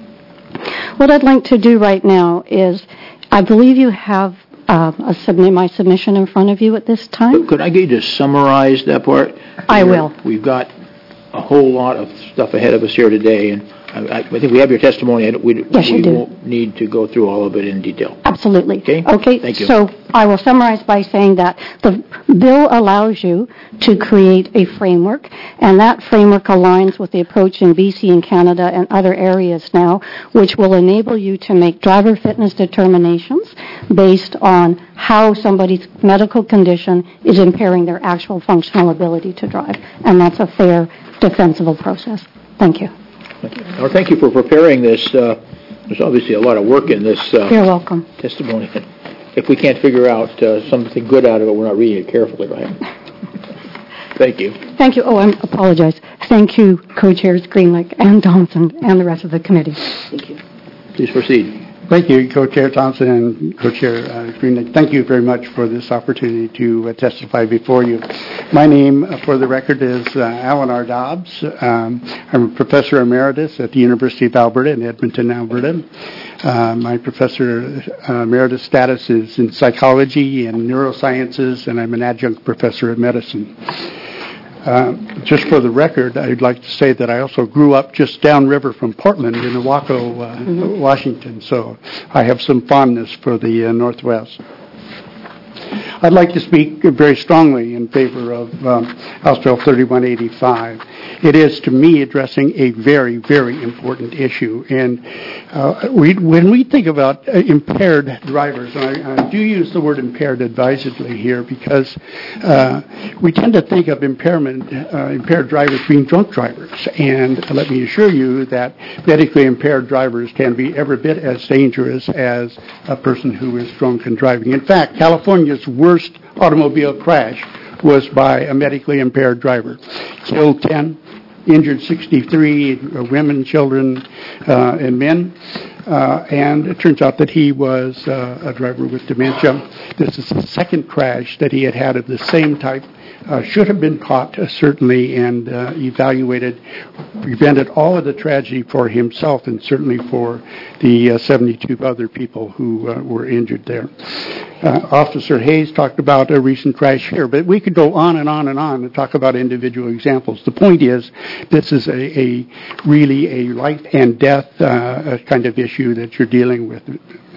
What I'd like to do right now is, I believe you have my submission in front of you at this time. Could I get you to summarize that part? I will. We've got a whole lot of stuff ahead of us here today, and I think we have your testimony. Yes, you do. We won't need to go through all of it in detail. Absolutely. Okay? Thank you. So I will summarize by saying that the bill allows you to create a framework, and that framework aligns with the approach in BC and Canada and other areas now, which will enable you to make driver fitness determinations based on how somebody's medical condition is impairing their actual functional ability to drive. And that's a fair, defensible process. Thank you. Well, thank you for preparing this. There's obviously a lot of work in this You're welcome. testimony. If we can't figure out something good out of it, we're not reading it carefully, right? Thank you. Thank you. Oh, I apologize. Thank you, co-chairs Greenlick and Thompson and the rest of the committee. Thank you. Please proceed. Thank you, Co-Chair Thompson and Co-Chair Greenlick. Thank you very much for this opportunity to testify before you. My name, for the record, is Alan R. Dobbs. I'm a professor emeritus at the University of Alberta in Edmonton, Alberta. My professor emeritus status is in psychology and neurosciences, and I'm an adjunct professor of medicine. Just for the record, I'd like to say that I also grew up just downriver from Portland in Owaco, Washington, so I have some fondness for the Northwest. I'd like to speak very strongly in favor of House Bill 3185. It is, to me, addressing a very, very important issue. And when we think about impaired drivers, and I do use the word impaired advisedly here because we tend to think of impaired drivers being drunk drivers. And let me assure you that medically impaired drivers can be every bit as dangerous as a person who is drunk and driving. In fact, California's worst automobile crash was by a medically impaired driver. Killed 10, injured 63 women, children, and men. And it turns out that he was a driver with dementia. This is the second crash that he had of the same type. Should have been caught, certainly, and evaluated, prevented all of the tragedy for himself and certainly for the 72 other people who were injured there. Officer Hayes talked about a recent crash here, but we could go on and on and on and talk about individual examples. The point is, this is really a life and death kind of issue that you're dealing with.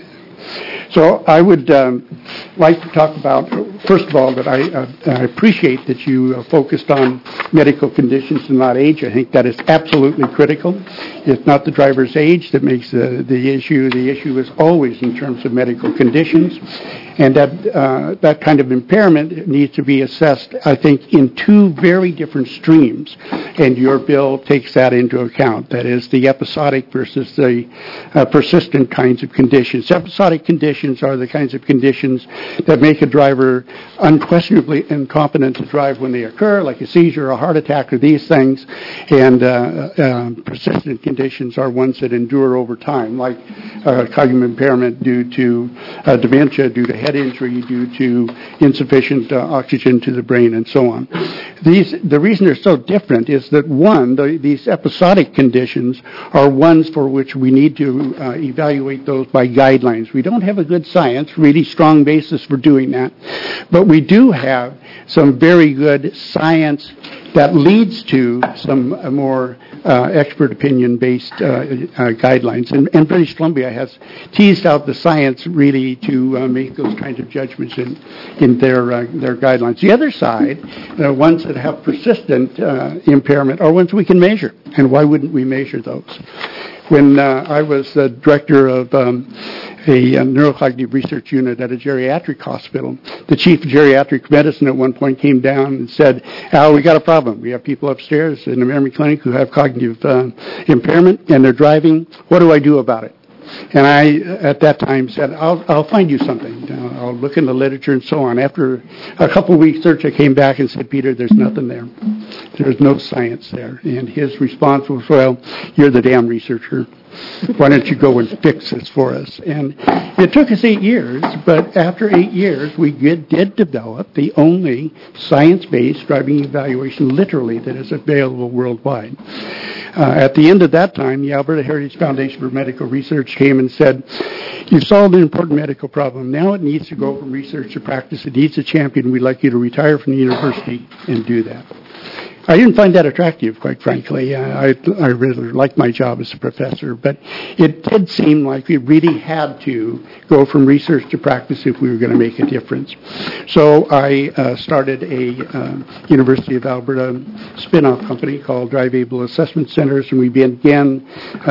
So I would like to talk about, first of all, that I appreciate that you focused on medical conditions and not age. I think that is absolutely critical. It's not the driver's age that makes the issue. The issue is always in terms of medical conditions. And that kind of impairment needs to be assessed, I think, in two very different streams. And your bill takes that into account. That is, the episodic versus the persistent kinds of conditions. Episodic conditions are the kinds of conditions that make a driver unquestionably incompetent to drive when they occur, like a seizure, a heart attack, or these things. And persistent conditions are ones that endure over time, like cognitive impairment due to dementia, due to head injury, due to insufficient oxygen to the brain, and so on. The reason they're so different is that, one, these episodic conditions are ones for which we need to evaluate those by guidelines. We don't have a good science, really strong basis for doing that, but we do have some very good science that leads to some more expert opinion-based guidelines. And British Columbia has teased out the science really to make those kinds of judgments in their guidelines. The other side, the ones that have persistent impairment, are ones we can measure. And why wouldn't we measure those? When I was the director of a neurocognitive research unit at a geriatric hospital, the chief of geriatric medicine at one point came down and said, "Al, we got a problem. We have people upstairs in the memory clinic who have cognitive impairment, and they're driving. What do I do about it?" And I, at that time, said, I'll find you something. I'll look in the literature and so on. After a couple of weeks' search, I came back and said, "Peter, there's nothing there. There's no science there." And his response was, "Well, you're the damn researcher. Why don't you go and fix this for us?" And it took us 8 years, but after 8 years, we did develop the only science-based driving evaluation, literally, that is available worldwide. At the end of that time, the Alberta Heritage Foundation for Medical Research came and said, "You've solved an important medical problem. Now it needs to go from research to practice. It needs a champion. We'd like you to retire from the university and do that." I didn't find that attractive, quite frankly. I really liked my job as a professor, but it did seem like we really had to go from research to practice if we were going to make a difference. So I started a University of Alberta spin-off company called Drive Able Assessment Centers, and we began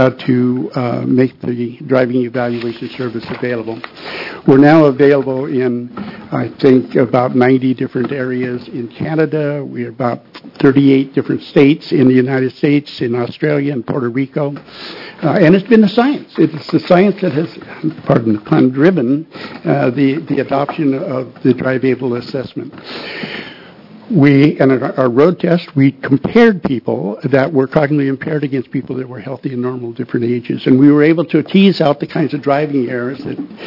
to make the driving evaluation service available. We're now available in, I think, about 90 different areas in Canada. We're about 38 different states in the United States, in Australia, and Puerto Rico. And it's been the science. It's the science that has, pardon the pun, driven the adoption of the Drive Able assessment. in our road test, we compared people that were cognitively impaired against people that were healthy and normal, different ages. And we were able to tease out the kinds of driving errors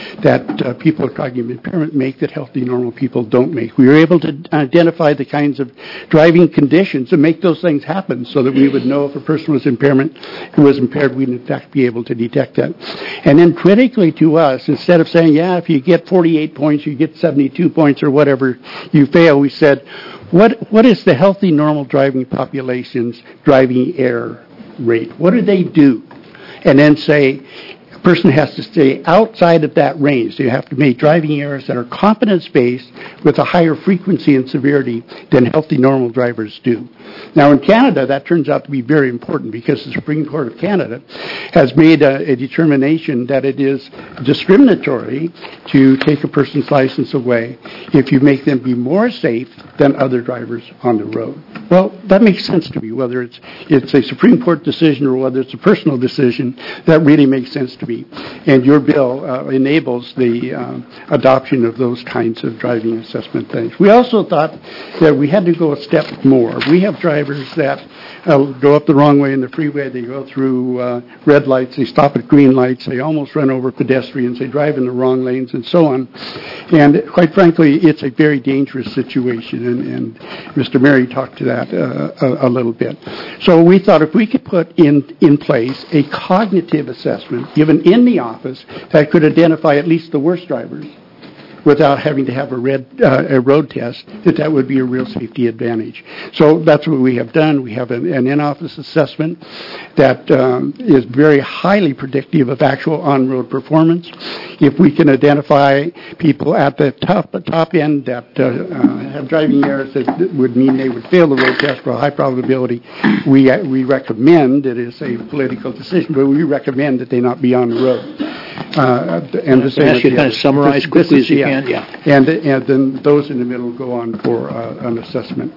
that people with cognitive impairment make that healthy, normal people don't make. We were able to identify the kinds of driving conditions and make those things happen so that we would know if a person was impaired, we'd in fact be able to detect that. And then critically to us, instead of saying, yeah, if you get 48 points, you get 72 points or whatever, you fail, we said, what is the healthy, normal driving population's driving error rate? What do they do? And then say, a person has to stay outside of that range. So you have to make driving errors that are competence-based with a higher frequency and severity than healthy, normal drivers do. Now, in Canada, that turns out to be very important because the Supreme Court of Canada has made a determination that it is discriminatory to take a person's license away if you make them be more safe than other drivers on the road. Well, that makes sense to me, whether it's a Supreme Court decision or whether it's a personal decision, that really makes sense to me. And your bill enables the adoption of those kinds of driving assessment things. We also thought that we had to go a step more. We have drivers that go up the wrong way in the freeway. They go through red lights. They stop at green lights. They almost run over pedestrians. They drive in the wrong lanes and so on. And quite frankly, it's a very dangerous situation. And Mr. Mary talked to that a little bit. So we thought if we could put in place a cognitive assessment given in the office that could identify at least the worst drivers without having to have a road test, that would be a real safety advantage. So that's what we have done. We have an in-office assessment that is very highly predictive of actual on-road performance. If we can identify people at the top end that have driving errors that would mean they would fail the road test for a high probability, we recommend, it is a political decision, but we recommend that they not be on the road. And the same ask you to kind of summarize quickly as you can. Yeah. And then those in the middle go on for an assessment.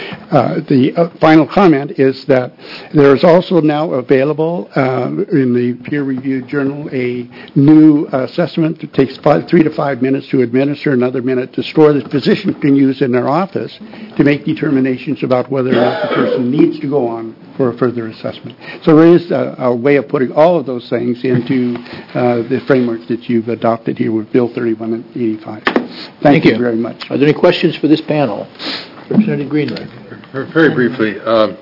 The final comment is that there is also now available in the peer-reviewed journal a new assessment that takes 3 to 5 minutes to administer, another minute to store, that physicians can use in their office to make determinations about whether or not the person needs to go on for a further assessment. So there is a way of putting all of those things into the framework that you've adopted here with Bill 3185. Thank you very much. Are there any questions for this panel? Representative Greenlee. Very briefly, I've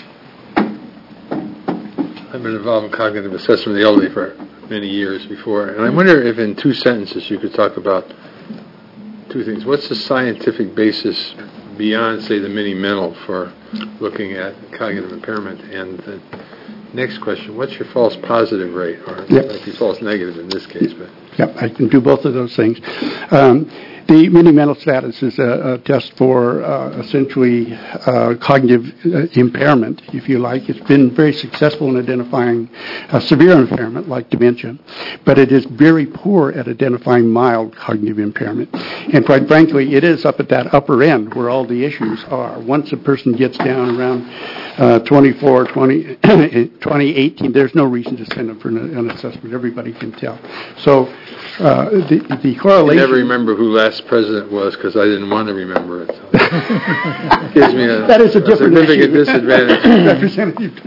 been involved in cognitive assessment of the elderly for many years before, and I wonder if in 2 sentences you could talk about 2 things. What's the scientific basis beyond, say, the mini-mental for looking at cognitive impairment? And the next question, what's your false positive rate? Or it might be false negative in this case. But Yep, I can do both of those things. The mini-mental status is a test for essentially cognitive impairment, if you like. It's been very successful in identifying severe impairment like dementia, but it is very poor at identifying mild cognitive impairment. And quite frankly, it is up at that upper end where all the issues are. Once a person gets down around 24, 20, 2018, there's no reason to send them for an assessment. Everybody can tell. So the correlation... I never remember who last president was because I didn't want to remember it. So. Gives me that is a different significant disadvantage. Representative.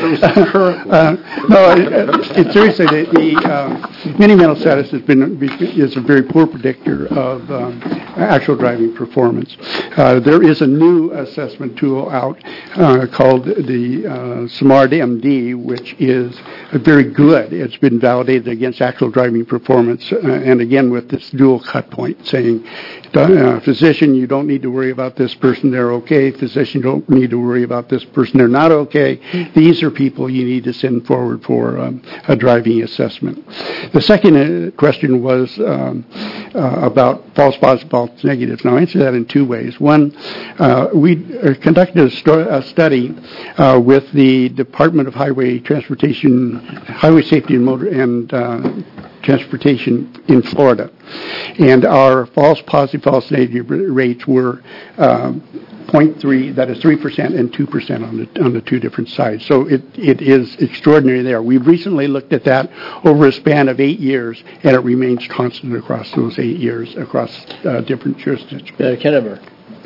No, seriously, the mini-mental status is a very poor predictor of actual driving performance. There is a new assessment tool out called the SMART MD, which is very good. It's been validated against actual driving performance, and again with this dual cut point saying, physician, you don't need to worry about this person, they're okay. Physician, you don't need to worry about this person, they're not okay. These are people you need to send forward for a driving assessment. The second question was about false positives, false negatives. Now, I'll answer that in 2 ways. One, we conducted a study with the Department of Highway Safety and Motor and Transportation in Florida, and our false positive, false negative rates were 0.3, that is 3% and 2% on the 2 different sides. So it is extraordinary there. We've recently looked at that over a span of 8 years, and it remains constant across those 8 years across different jurisdictions. Kenneth.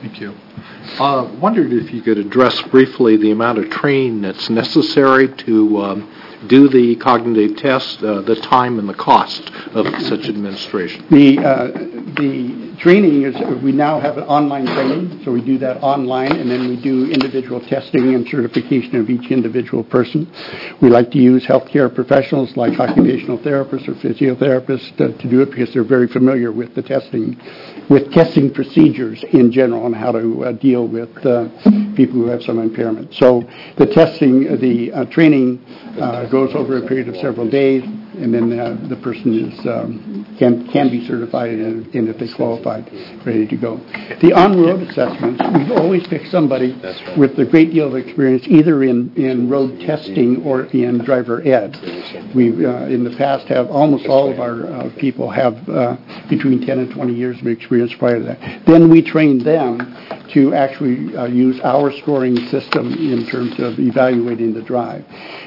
Thank you. Wondered if you could address briefly the amount of training that's necessary to do the cognitive test, the time and the cost of such administration. The training is, we now have an online training, so we do that online, and then we do individual testing and certification of each individual person. We like to use healthcare professionals like occupational therapists or physiotherapists to do it because they're very familiar with the testing procedures in general and how to deal with people who have some impairment. So the training goes over a period of several days, and then the person is can be certified and if they qualified, ready to go. The on-road assessments, we've always picked somebody with a great deal of experience, either in road testing or in driver ed. We've in the past have almost all of our people have between 10 and 20 years of experience prior to that. Then we train them to actually use our scoring system in terms of evaluating the drive.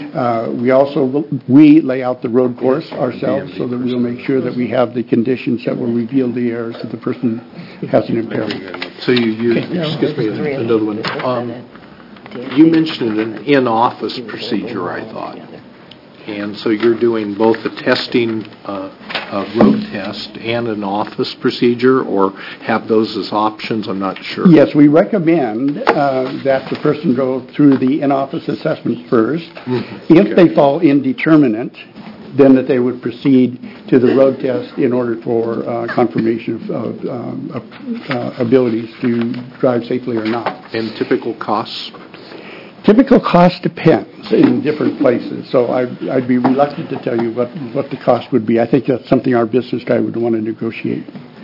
We lay out the road course ourselves so that we'll make sure that we have the conditions that will reveal the errors that the person has an impairment. So excuse me, another one. You mentioned an in-office procedure, I thought. And so you're doing both the testing, a road test, and an office procedure, or have those as options? I'm not sure. Yes, we recommend that the person go through the in-office assessment first. If they fall indeterminate, then that they would proceed to the road test in order for confirmation of abilities to drive safely or not. And typical costs? Typical cost depends in different places, so I'd be reluctant to tell you what the cost would be. I think that's something our business guy would want to negotiate.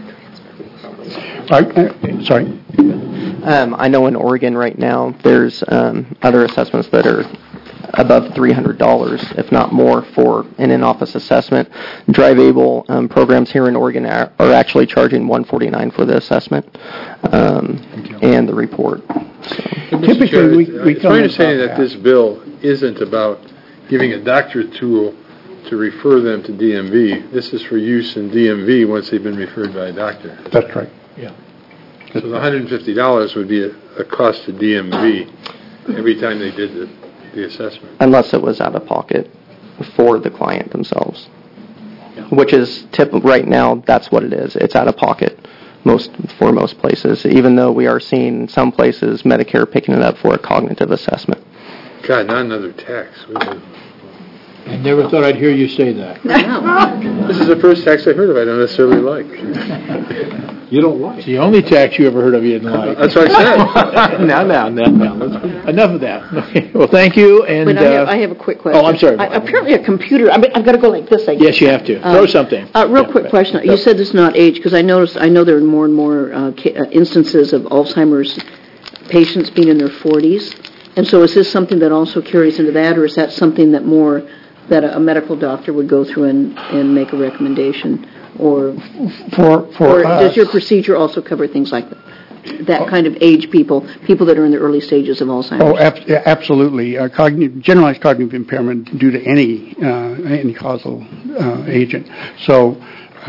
Sorry? I know in Oregon right now there's other assessments that are above $300, if not more, for an in-office assessment. Drive-able programs here in Oregon are actually charging $149 for the assessment and the report. Typically, it's my understanding that this bill isn't about giving a doctor a tool to refer them to DMV. This is for use in DMV once they've been referred by a doctor. That's right. Yeah. So the $150 would be a cost to DMV every time they did the assessment. Unless it was out of pocket for the client themselves, which is right now, that's what it is. It's out of pocket for most places, even though we are seeing some places Medicare picking it up for a cognitive assessment. God, not another tax. I never thought I'd hear you say that. This is the first tax I heard of I don't necessarily like. You don't like? It's the only tax you ever heard of you didn't like. That's what I said. Now. Enough of that. Okay. Well, thank you. And But I have a quick question. Oh, I'm sorry. Apparently a computer, I've got to go like this, I guess. Yes, you have to. Throw something. Real quick question. You said this is not age, because I know there are more and more instances of Alzheimer's patients being in their 40s. And so is this something that also carries into that, or is that something that a medical doctor would go through and make a recommendation? Or does your procedure also cover things like that kind of age people that are in the early stages of Alzheimer's? Oh, absolutely. Generalized cognitive impairment due to any causal agent. So,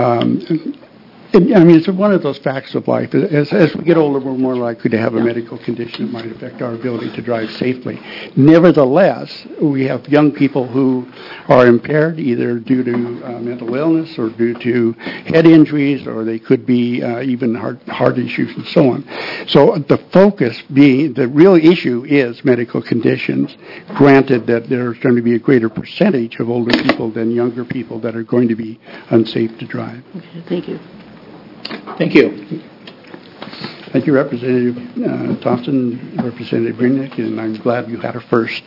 it's one of those facts of life. As we get older, we're more likely to have a medical condition that might affect our ability to drive safely. Nevertheless, we have young people who are impaired either due to mental illness or due to head injuries, or they could be even heart issues and so on. So the focus being, the real issue is medical conditions, granted that there's going to be a greater percentage of older people than younger people that are going to be unsafe to drive. Okay, thank you. Thank you. Thank you, Representative Thompson, Representative Greenlick, and I'm glad you had a first.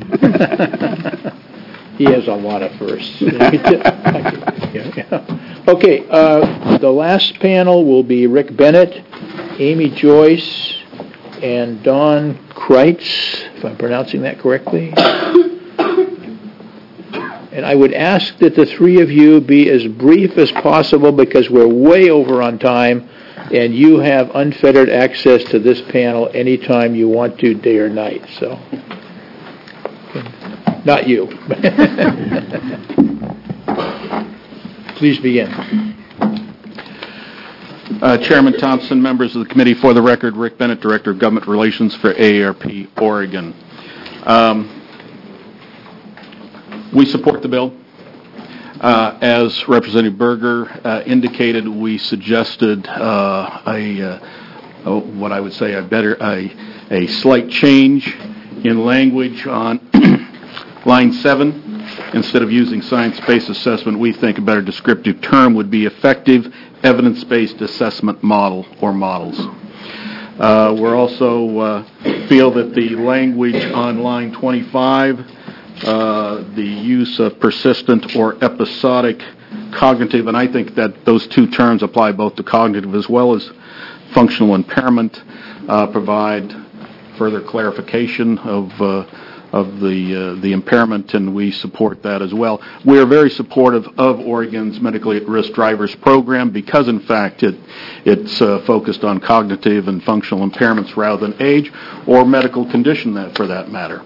He has a lot of firsts. Okay, the last panel will be Rick Bennett, Amy Joyce, and Don Kreitz, if I'm pronouncing that correctly. And I would ask that the three of you be as brief as possible because we're way over on time, and you have unfettered access to this panel anytime you want to, day or night. So, not you. Please begin. Chairman Thompson, members of the committee, for the record, Rick Bennett, Director of Government Relations for AARP Oregon. We support the bill. As Representative Berger indicated, we suggested what I would say a slight change in language on line 7. Instead of using science-based assessment, we think a better descriptive term would be effective evidence-based assessment model or models. We're also feel that the language on line 25, the use of persistent or episodic cognitive, and I think that those two terms apply both to cognitive as well as functional impairment, provide further clarification of the impairment, and we support that as well. We are very supportive of Oregon's medically at-risk drivers program because, in fact, it's focused on cognitive and functional impairments rather than age or medical condition, for that matter.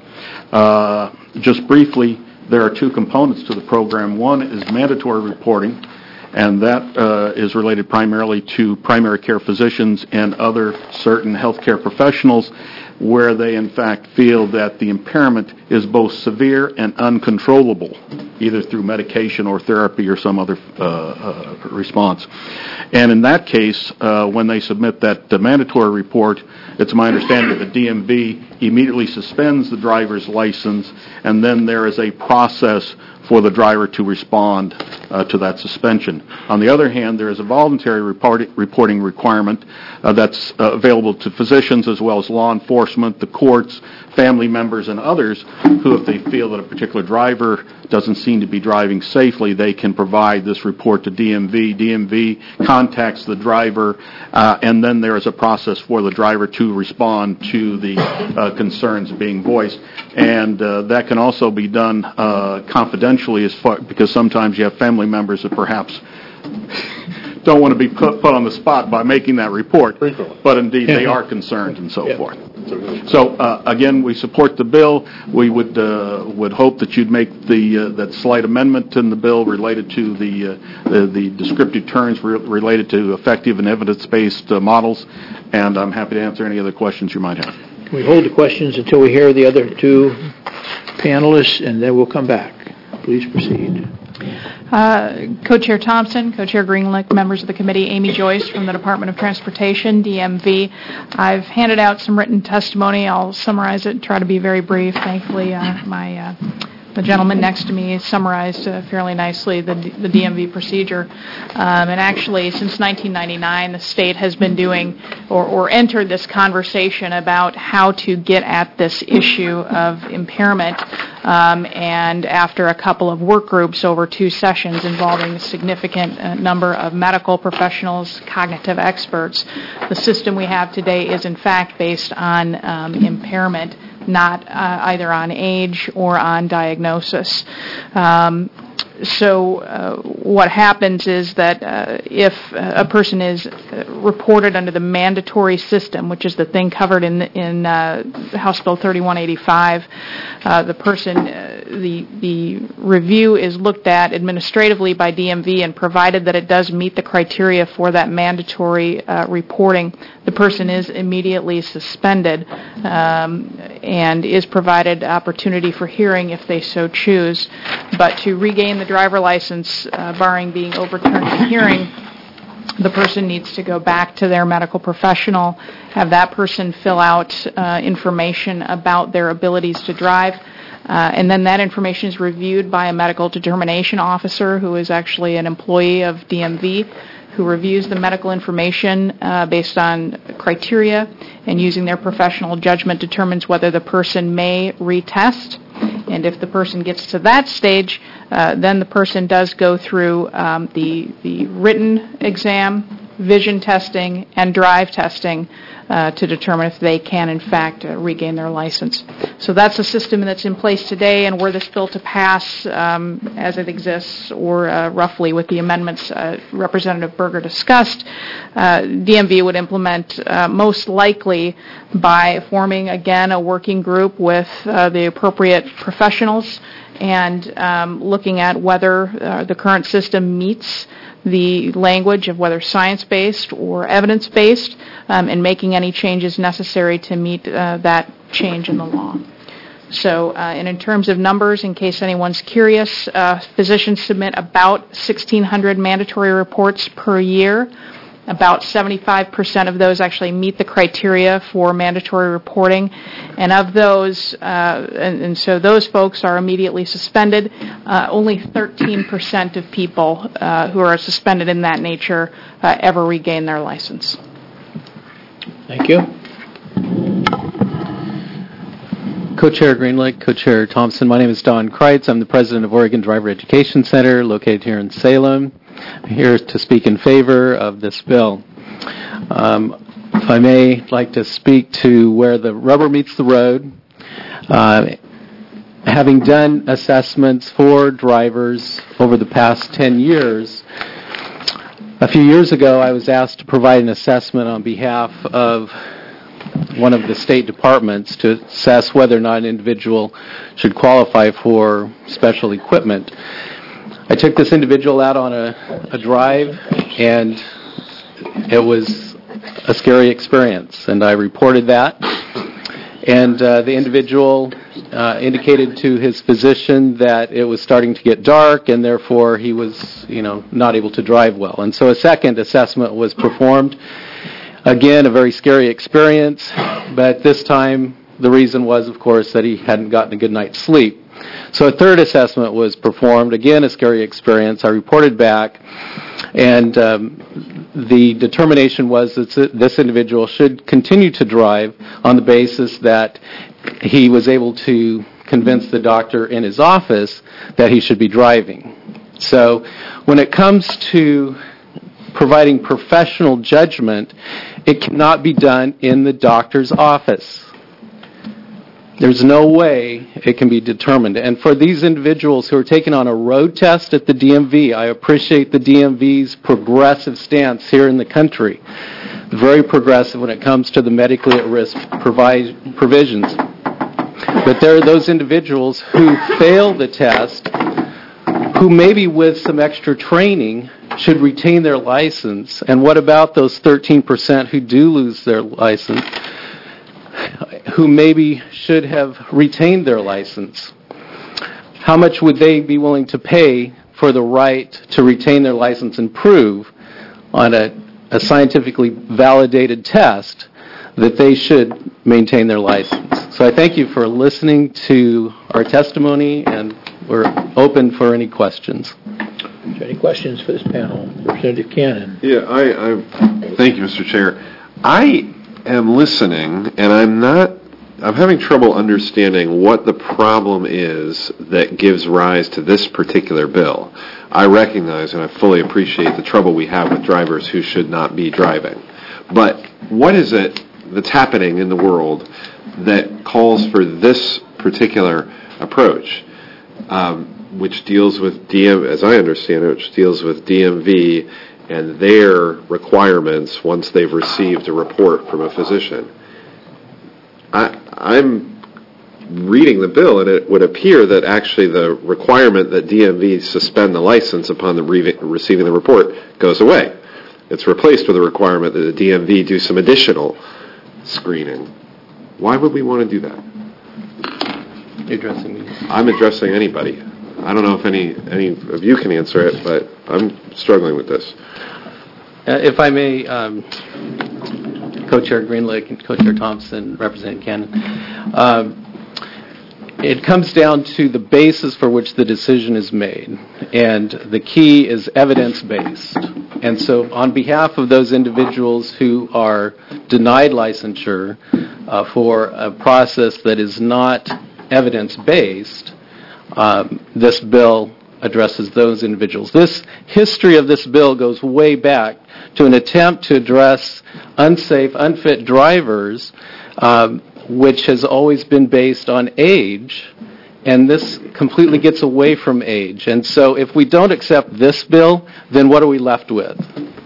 Just briefly, there are two components to the program. One is mandatory reporting, and that is related primarily to primary care physicians and other certain healthcare professionals, where they in fact feel that the impairment is both severe and uncontrollable, either through medication or therapy or some other response. And in that case, when they submit that mandatory report, it's my understanding that the DMV immediately suspends the driver's license, and then there is a process for the driver to respond to that suspension. On the other hand, there is a voluntary reporting requirement that's available to physicians as well as law enforcement, the courts, family members, and others who, if they feel that a particular driver doesn't seem to be driving safely, they can provide this report to DMV. DMV contacts the driver, and then there is a process for the driver to respond to the concerns being voiced. And that can also be done confidentially, because sometimes you have family members that perhaps don't want to be put on the spot by making that report, but indeed they are concerned and so forth. So again, we support the bill. We would hope that you'd make that slight amendment in the bill related to the descriptive terms related to effective and evidence-based models, and I'm happy to answer any other questions you might have. Can we hold the questions until we hear the other two panelists, and then we'll come back. Please proceed. Co-Chair Thompson, Co-Chair Greenlick, members of the committee, Amy Joyce from the Department of Transportation, DMV. I've handed out some written testimony. I'll summarize it and try to be very brief. Thankfully, the gentleman next to me summarized fairly nicely the DMV procedure. And actually, since 1999, the state has been doing or entered this conversation about how to get at this issue of impairment. And after a couple of work groups over 2 sessions involving a significant number of medical professionals, cognitive experts, the system we have today is in fact based on impairment, not either on age or on diagnosis. So what happens is that if a person is reported under the mandatory system, which is the thing covered in House Bill 3185, the person, the review is looked at administratively by DMV, and provided that it does meet the criteria for that mandatory reporting, the person is immediately suspended and is provided opportunity for hearing if they so choose. But to regain the driver license, barring being overturned in hearing, the person needs to go back to their medical professional, have that person fill out information about their abilities to drive, and then that information is reviewed by a medical determination officer who is actually an employee of DMV, who reviews the medical information based on criteria and using their professional judgment determines whether the person may retest. And if the person gets to that stage, then the person does go through the written exam, vision testing, and drive testing to determine if they can, in fact, regain their license. So that's the system that's in place today, and were this bill to pass as it exists, or roughly with the amendments Representative Berger discussed, DMV would implement most likely by forming, again, a working group with the appropriate professionals and looking at whether the current system meets the language of whether science-based or evidence-based, and making any changes necessary to meet that change in the law. So, and in terms of numbers, in case anyone's curious, physicians submit about 1,600 mandatory reports per year. About 75% of those actually meet the criteria for mandatory reporting, and of those, and so those folks are immediately suspended. Only 13% of people who are suspended in that nature ever regain their license. Thank you. Co-Chair Greenlick, Co-Chair Thompson, my name is Don Kreitz. I'm the president of Oregon Driver Education Center, located here in Salem. I'm here to speak in favor of this bill. If I may, I'd like to speak to where the rubber meets the road. Having done assessments for drivers over the past 10 years, a few years ago I was asked to provide an assessment on behalf of one of the state departments to assess whether or not an individual should qualify for special equipment. I took this individual out on a drive, and it was a scary experience, and I reported that. And the individual indicated to his physician that it was starting to get dark, and therefore he was, not able to drive well. And so a second assessment was performed. Again, a very scary experience, but this time the reason was, of course, that he hadn't gotten a good night's sleep. So a third assessment was performed, again a scary experience. I reported back, and the determination was that this individual should continue to drive on the basis that he was able to convince the doctor in his office that he should be driving. So when it comes to providing professional judgment, it cannot be done in the doctor's office. There's no way it can be determined. And for these individuals who are taking on a road test at the DMV, I appreciate the DMV's progressive stance here in the country. Very progressive when it comes to the medically at-risk provisions. But there are those individuals who fail the test, who maybe with some extra training should retain their license. And what about those 13% who do lose their license, who maybe should have retained their license? How much would they be willing to pay for the right to retain their license and prove on a scientifically validated test that they should maintain their license? So I thank you for listening to our testimony, and we're open for any questions. Any questions for this panel? Representative Cannon. Yeah, thank you, Mr. Chair. I am listening, and I'm having trouble understanding what the problem is that gives rise to this particular bill. I recognize and I fully appreciate the trouble we have with drivers who should not be driving. But what is it that's happening in the world that calls for this particular approach, which deals with as I understand it, which deals with DMV and their requirements once they've received a report from a physician? I'm reading the bill, and it would appear that actually the requirement that DMV suspend the license upon receiving the report goes away. It's replaced with a requirement that the DMV do some additional screening. Why would we want to do that? You're addressing me? I'm addressing anybody. I don't know if any of you can answer it, but I'm struggling with this. If I may, Co-Chair Greenlick and Co-Chair Thompson, Representative Cannon, it comes down to the basis for which the decision is made, and the key is evidence-based. And so on behalf of those individuals who are denied licensure for a process that is not evidence-based, this bill addresses those individuals. This history of this bill goes way back to an attempt to address unsafe, unfit drivers, which has always been based on age, and this completely gets away from age. And so if we don't accept this bill, then what are we left with?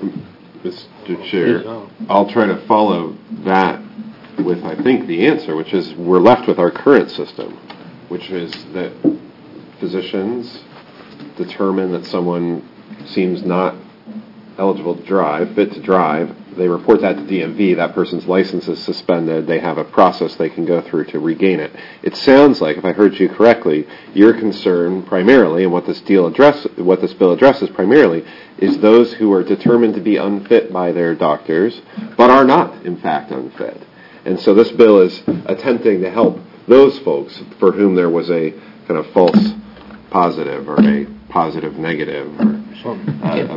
Mr. Chair, I'll try to follow that with, I think, the answer, which is we're left with our current system, which is that physicians determine that someone seems not eligible to drive, fit to drive. They report that to DMV. That person's license is suspended. They have a process they can go through to regain it. It sounds like, if I heard you correctly, your concern primarily, and what this bill addresses primarily, is those who are determined to be unfit by their doctors, but are not, in fact, unfit. And so this bill is attempting to help those folks for whom there was a kind of false positive or a positive negative or a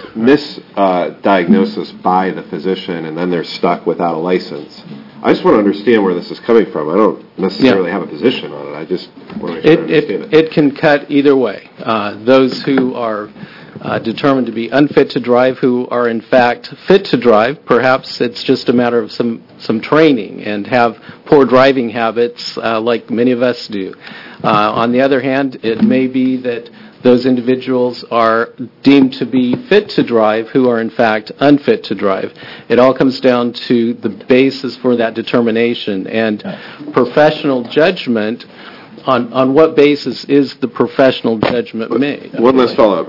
misdiagnosis by the physician, and then they're stuck without a license. I just want to understand where this is coming from. I don't necessarily have a position on it. I just want to make sure I understand it. It can cut either way. Those who are determined to be unfit to drive, who are in fact fit to drive, perhaps it's just a matter of some training and have poor driving habits like many of us do. On the other hand, it may be that those individuals are deemed to be fit to drive who are in fact unfit to drive. It all comes down to the basis for that determination, and professional judgment. On what basis is the professional judgment made? One last follow-up.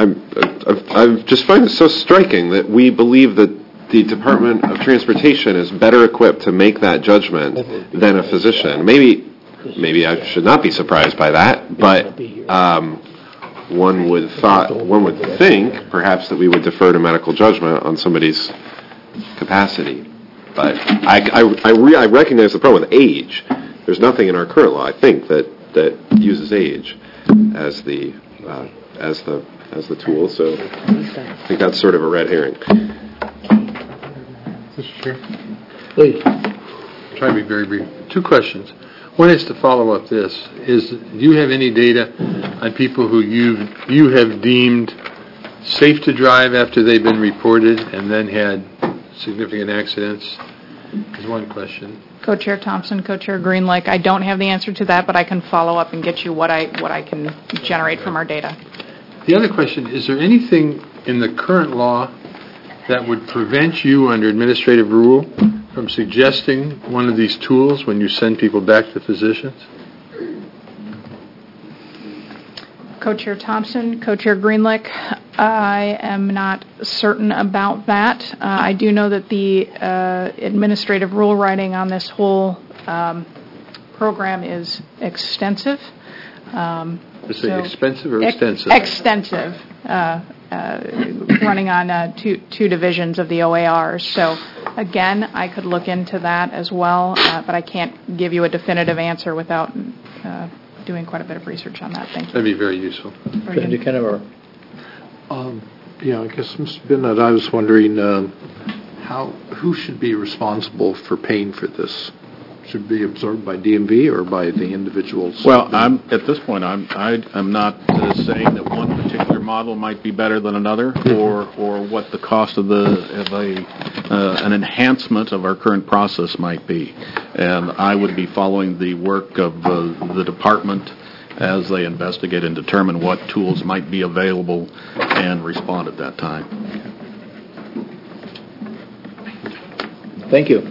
I just find it so striking that we believe that the Department of Transportation is better equipped to make that judgment than a physician. Maybe I should not be surprised by that, but one would think perhaps that we would defer to medical judgment on somebody's capacity. But I recognize the problem with age. There's nothing in our current law, I think, that uses age as the tool. So I think that's sort of a red herring. Mr. Chair? Please. Try to be very brief. Two questions. One is to follow up this. Do you have any data on people who you have deemed safe to drive after they've been reported and then had significant accidents? Is one question. Co-Chair Thompson, Co-Chair Greenlick, I don't have the answer to that, but I can follow up and get you what I can generate from our data. The other question, is there anything in the current law that would prevent you under administrative rule from suggesting one of these tools when you send people back to physicians? Co-Chair Thompson, Co-Chair Greenlick, I am not certain about that. I do know that the administrative rule writing on this whole program is extensive. Is it expensive or extensive? Extensive, running on two divisions of the OARs. So, again, I could look into that as well, but I can't give you a definitive answer without doing quite a bit of research on that. Thank you. That'd be very useful. Senator Kennedy. I guess, Mr. Bennett, I was wondering who should be responsible for paying for this? Should it be absorbed by DMV or by the individuals? Well, at this point, I'm not saying that one particular model might be better than another, or what the cost of an enhancement of our current process might be. And I would be following the work of the department as they investigate and determine what tools might be available and respond at that time. Thank you.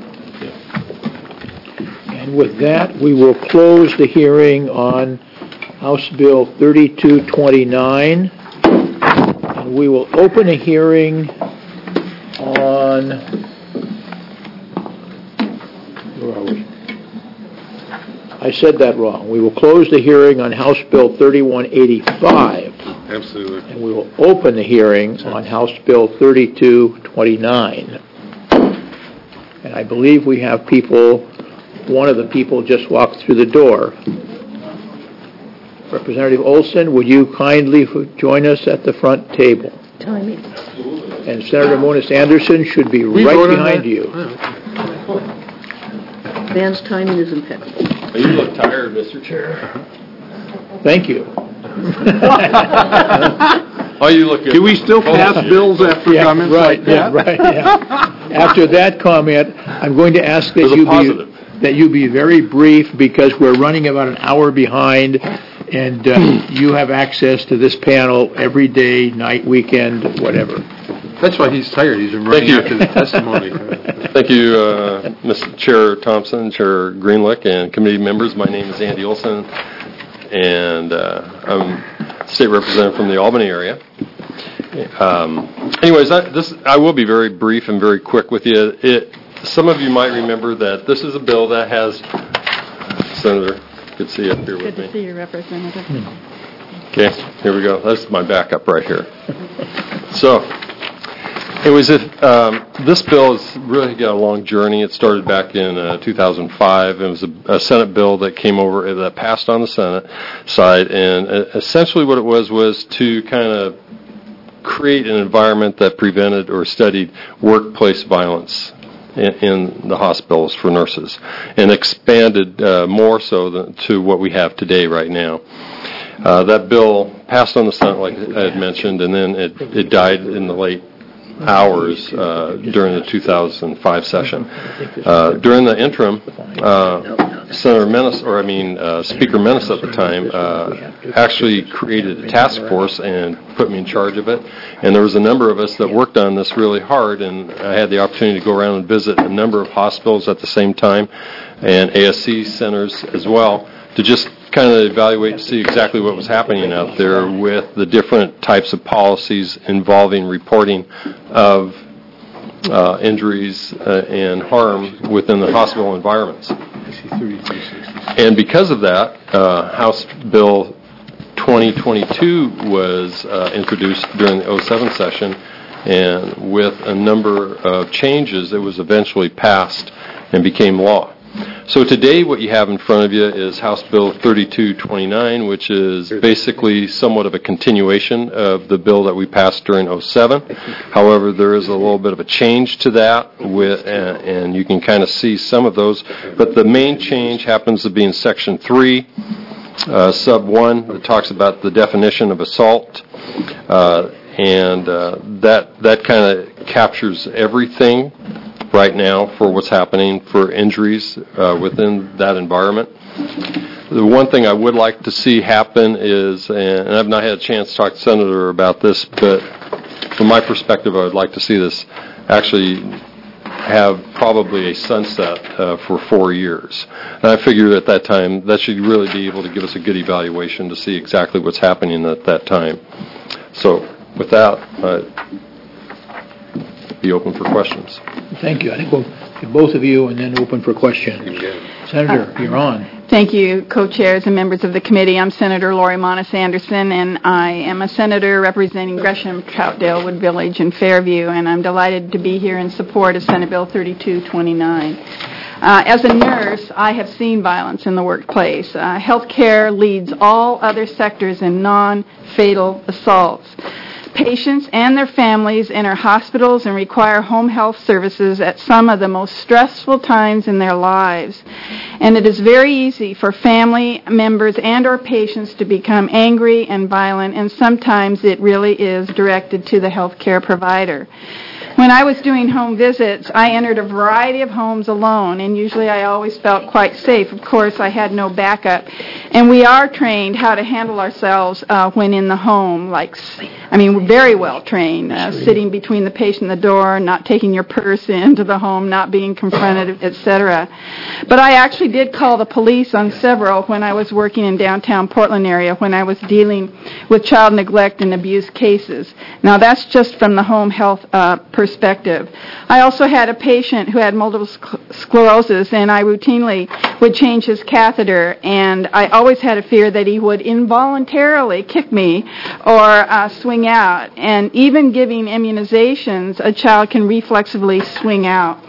And with that, we will close the hearing on House Bill 3229, and we will open a hearing on, where are we? I said that wrong. We will close the hearing on House Bill 3185. Absolutely. And we will open the hearing on House Bill 3229. And I believe we have one of the people just walked through the door. Representative Olson, would you kindly join us at the front table? Timing. And Senator Moniz Anderson should be right behind you. Van's timing is impeccable. You look tired, Mr. Chair. Thank you. Oh, you look good. Do we still pass bills after comments like that? Right, yeah. After that comment, I'm going to ask that you be very brief because we're running about an hour behind, and you have access to this panel every day, night, weekend, whatever. That's why he's tired. He's been running after the testimony. Thank you, Mr. Chair Thompson, Chair Greenlick, and committee members. My name is Andy Olson, and I'm state representative from the Albany area. Anyways, I will be very brief and very quick with you. Some of you might remember that this is a bill that has, Senator, good to see you up here with me. Good to see you, Representative. Okay, here we go. That's my backup right here. So, anyways, this bill has really got a long journey. It started back in 2005. It was a Senate bill that came over, that passed on the Senate side, and essentially what it was to kind of create an environment that prevented or studied workplace violence in the hospitals for nurses, and expanded more so to what we have today right now. That bill passed on the Senate, like I had mentioned, and then it died in the late hours during the 2005 session. During the interim, Speaker Menace at the time actually created a task force and put me in charge of it. And there was a number of us that worked on this really hard, and I had the opportunity to go around and visit a number of hospitals at the same time, and ASC centers as well, to just kind of evaluate to see exactly what was happening out there with the different types of policies involving reporting of injuries and harm within the hospital environments. And because of that, House Bill 2022 was introduced during the 2007 session, and with a number of changes, it was eventually passed and became law. So today what you have in front of you is House Bill 3229, which is basically somewhat of a continuation of the bill that we passed during 2007. However, there is a little bit of a change to that, and you can kind of see some of those. But the main change happens to be in Section 3, Sub 1, that talks about the definition of assault. And that kind of captures everything right now for what's happening for injuries within that environment. The one thing I would like to see happen is, and I've not had a chance to talk to the Senator about this, but from my perspective, I would like to see this actually have probably a sunset for 4 years. And I figure at that time, that should really be able to give us a good evaluation to see exactly what's happening at that time. So with that, be open for questions. Thank you. I think we'll give both of you and then open for questions. Senator, you're on. Thank you, co-chairs and members of the committee. I'm Senator Lori Monis Anderson, and I am a senator representing Gresham, Troutdale, Wood Village, and Fairview, and I'm delighted to be here in support of Senate Bill 3229. As a nurse, I have seen violence in the workplace. Healthcare leads all other sectors in non-fatal assaults. Patients and their families enter hospitals and require home health services at some of the most stressful times in their lives. And it is very easy for family members and or patients to become angry and violent, and sometimes it really is directed to the healthcare provider. When I was doing home visits, I entered a variety of homes alone, and usually I always felt quite safe. Of course, I had no backup. And we are trained how to handle ourselves when in the home, we're very well trained, sitting between the patient and the door, not taking your purse into the home, not being confronted, etc. But I actually did call the police on several when I was working in downtown Portland area when I was dealing with child neglect and abuse cases. Now, that's just from the home health perspective. I also had a patient who had multiple sclerosis, and I routinely would change his catheter, and I always had a fear that he would involuntarily kick me or swing out. And even giving immunizations, a child can reflexively swing out.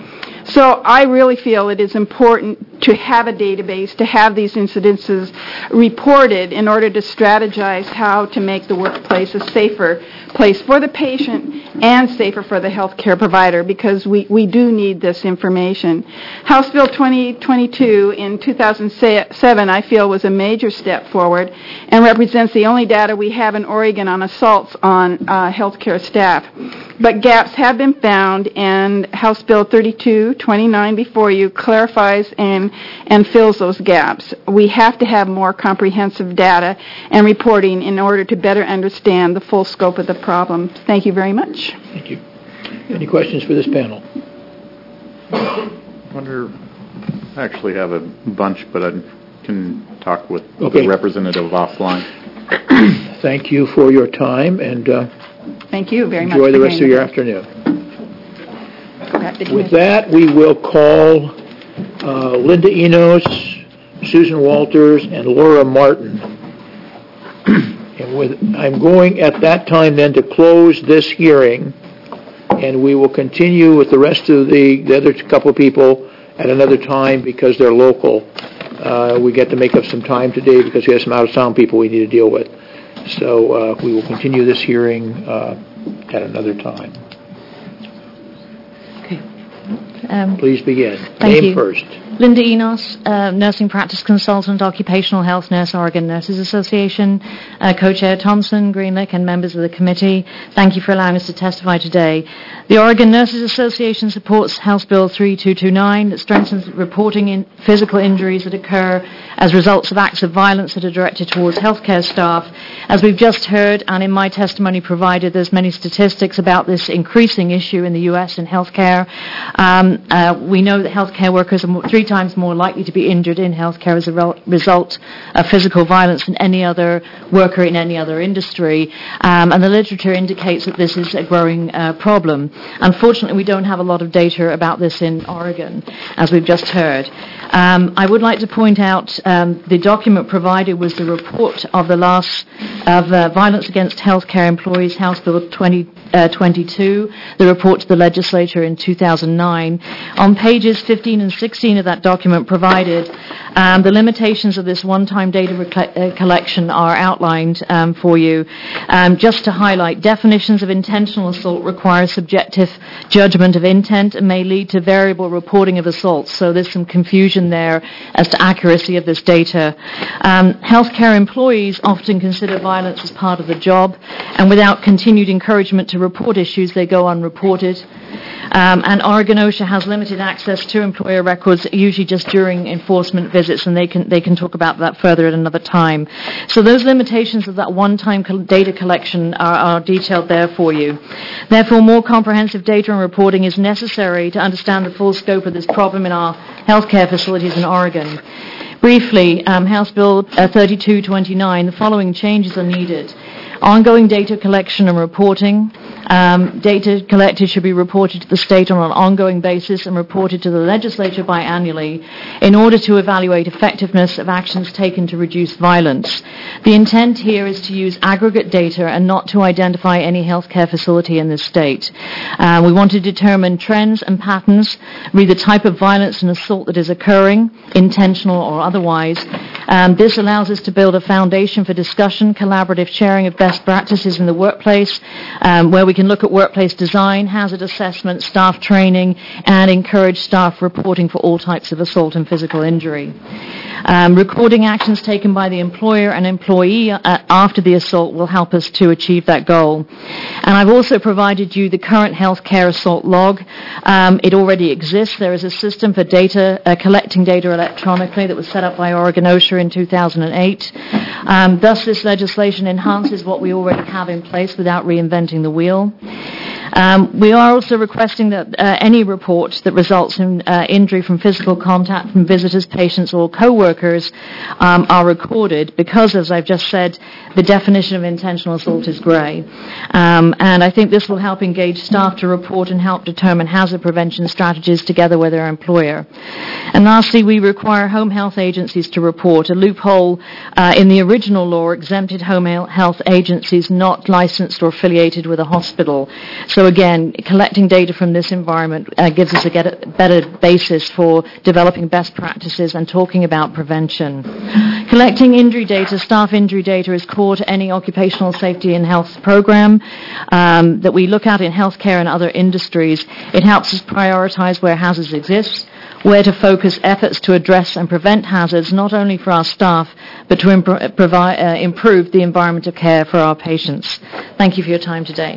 So I really feel it is important to have a database, to have these incidences reported in order to strategize how to make the workplace a safer place for the patient and safer for the healthcare provider, because we do need this information. House Bill 2022 in 2007, I feel, was a major step forward and represents the only data we have in Oregon on assaults on healthcare staff. But gaps have been found, and House Bill 3229 before you clarifies and fills those gaps. We have to have more comprehensive data and reporting in order to better understand the full scope of the problem. Thank you very much. Thank you. Any questions for this panel? I actually have a bunch, but I can talk with the representative offline. Thank you for your time, and thank you very much. Enjoy the rest of your afternoon. With that, we will call Linda Enos, Susan Walters, and Laura Martin. And I'm going at that time then to close this hearing, and we will continue with the rest of the other couple of people at another time because they're local. We get to make up some time today because we have some out-of-town people we need to deal with. So we will continue this hearing at another time. Okay. Please begin. Thank Name you. first. Linda Enos, nursing practice consultant, occupational health nurse, Oregon Nurses Association, co-chair Thompson, Greenlick, and members of the committee. Thank you for allowing us to testify today. The Oregon Nurses Association supports House Bill 3229 that strengthens reporting in physical injuries that occur as results of acts of violence that are directed towards healthcare staff. As we've just heard, and in my testimony provided, there's many statistics about this increasing issue in the U.S. in healthcare. We know that healthcare workers are 3 times more likely to be injured in healthcare as a result of physical violence than any other worker in any other industry. And the literature indicates that this is a growing problem. Unfortunately, we don't have a lot of data about this in Oregon, as we've just heard. I would like to point out the document provided was the report of the loss of violence against healthcare employees, House Bill 2022, the report to the legislature in 2009. On pages 15 and 16 of that document provided, the limitations of this one-time data collection are outlined for you. Just to highlight, definitions of intentional assault require subjective judgment of intent and may lead to variable reporting of assaults. So there's some confusion there as to accuracy of this data. Healthcare employees often consider violence as part of the job, and without continued encouragement to report issues, they go unreported. And Oregon OSHA has limited access to employer records, usually just during enforcement visits, and they can talk about that further at another time. So those limitations of that one-time data collection are detailed there for you. Therefore, more comprehensive data and reporting is necessary to understand the full scope of this problem in our healthcare facilities in Oregon. Briefly, House Bill 3229, the following changes are needed. Ongoing data collection and reporting. Data collected should be reported to the state on an ongoing basis and reported to the legislature biannually in order to evaluate effectiveness of actions taken to reduce violence. The intent here is to use aggregate data and not to identify any healthcare facility in this state. We want to determine trends and patterns, read the type of violence and assault that is occurring, intentional or otherwise. This allows us to build a foundation for discussion, collaborative sharing of best practices in the workplace, where we can look at workplace design, hazard assessment, staff training, and encourage staff reporting for all types of assault and physical injury. Recording actions taken by the employer and employee after the assault will help us to achieve that goal. And I've also provided you the current healthcare assault log. It already exists. There is a system for data, collecting data electronically that was set up by Oregon OSHA in 2008. Thus, this legislation enhances what we already have in place without reinventing the wheel. We are also requesting that any report that results in injury from physical contact from visitors, patients, or co-workers are recorded because, as I've just said, the definition of intentional assault is grey. And I think this will help engage staff to report and help determine hazard prevention strategies together with their employer. And lastly, we require home health agencies to report. A loophole in the original law exempted home health agencies not licensed or affiliated with a hospital. So So again, collecting data from this environment gives us a better basis for developing best practices and talking about prevention. Collecting injury data, staff injury data, is core to any occupational safety and health program that we look at in healthcare and other industries. It helps us prioritize where hazards exist, where to focus efforts to address and prevent hazards, not only for our staff, but to improve the environment of care for our patients. Thank you for your time today.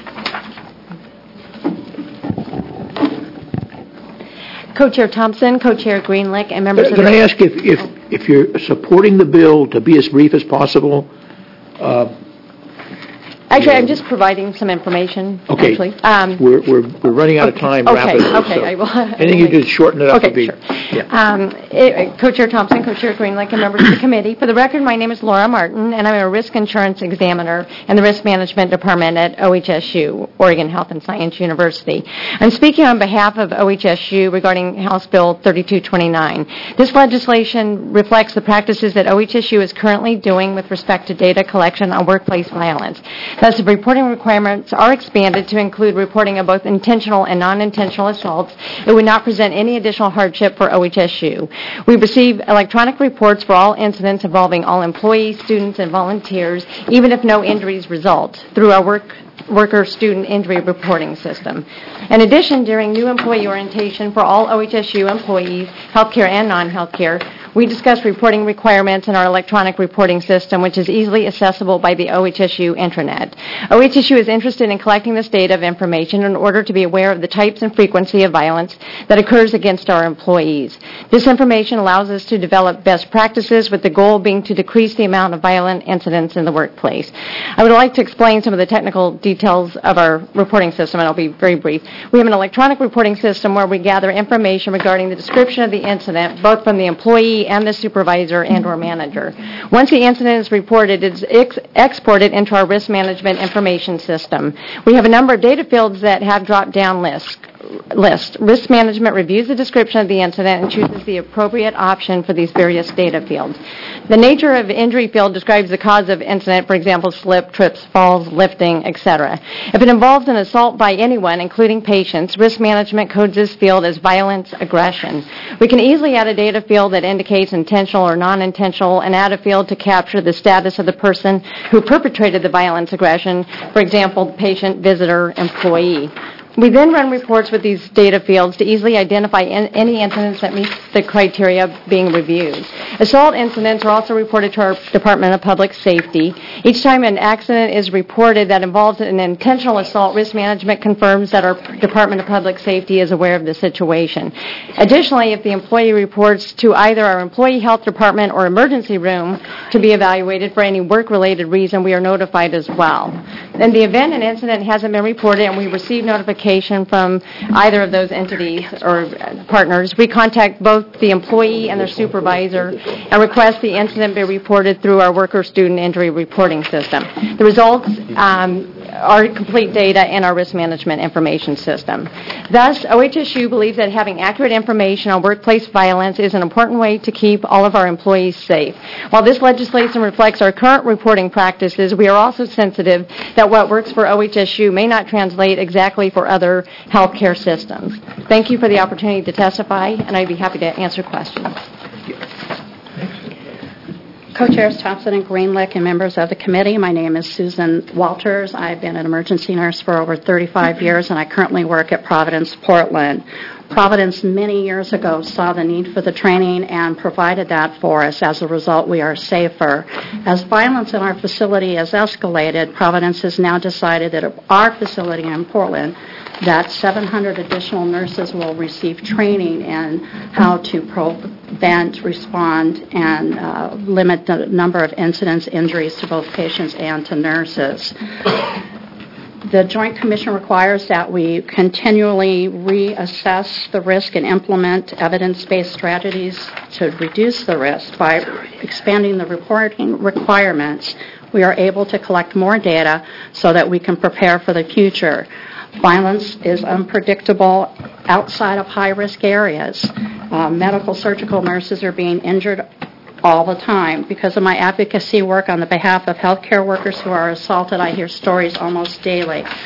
Co-Chair Thompson, Co-Chair Greenlick, and members of the... Can I ask if you're supporting the bill to be as brief as possible? Actually, I'm just providing some information. Okay. Actually. We're running out of time rapidly. Okay. So anything you do to shorten it up would be... Sure. Co-Chair Thompson, Co-Chair Greenlick, and members of the committee. For the record, my name is Laura Martin, and I'm a risk insurance examiner in the risk management department at OHSU, Oregon Health and Science University. I'm speaking on behalf of OHSU regarding House Bill 3229. This legislation reflects the practices that OHSU is currently doing with respect to data collection on workplace violence. Thus, the reporting requirements are expanded to include reporting of both intentional and non-intentional assaults. It would not present any additional hardship for OHSU. We receive electronic reports for all incidents involving all employees, students, and volunteers, even if no injuries result, through our worker student injury reporting system. In addition, during new employee orientation for all OHSU employees, healthcare and non-healthcare, we discuss reporting requirements in our electronic reporting system, which is easily accessible by the OHSU intranet. OHSU is interested in collecting this data of information in order to be aware of the types and frequency of violence that occurs against our employees. This information allows us to develop best practices with the goal being to decrease the amount of violent incidents in the workplace. I would like to explain some of the technical details of our reporting system, and I'll be very brief. We have an electronic reporting system where we gather information regarding the description of the incident, both from the employee and the supervisor and or manager. Once the incident is reported, it's exported into our risk management information system. We have a number of data fields that have drop-down lists. Risk management reviews the description of the incident and chooses the appropriate option for these various data fields. The nature of injury field describes the cause of incident, for example, slip, trips, falls, lifting, etc. If it involves an assault by anyone, including patients, risk management codes this field as violence aggression. We can easily add a data field that indicates intentional or non-intentional and add a field to capture the status of the person who perpetrated the violence aggression, for example, patient, visitor, employee. We then run reports with these data fields to easily identify any incidents that meet the criteria being reviewed. Assault incidents are also reported to our Department of Public Safety. Each time an accident is reported that involves an intentional assault, risk management confirms that our Department of Public Safety is aware of the situation. Additionally, if the employee reports to either our employee health department or emergency room to be evaluated for any work-related reason, we are notified as well. In the event an incident hasn't been reported and we receive notification from either of those entities or partners, we contact both the employee and their supervisor and request the incident be reported through our worker student injury reporting system. The results are complete data in our risk management information system. Thus, OHSU believes that having accurate information on workplace violence is an important way to keep all of our employees safe. While this legislation reflects our current reporting practices, we are also sensitive that what works for OHSU may not translate exactly for other healthcare systems. Thank you for the opportunity to testify, and I'd be happy to answer questions. Co-Chairs Thompson and Greenlick and members of the committee, my name is Susan Walters. I've been an emergency nurse for over 35 years, and I currently work at Providence, Portland. Providence many years ago saw the need for the training and provided that for us. As a result, we are safer. As violence in our facility has escalated, Providence has now decided that our facility in Portland, that 700 additional nurses will receive training in how to prevent, respond, and limit the number of incidents, injuries to both patients and to nurses. The Joint Commission requires that we continually reassess the risk and implement evidence-based strategies to reduce the risk. By expanding the reporting requirements, we are able to collect more data so that we can prepare for the future. Violence is unpredictable outside of high-risk areas. Medical surgical nurses are being injured all the time. Because of my advocacy work on the behalf of healthcare workers who are assaulted, I hear stories almost daily.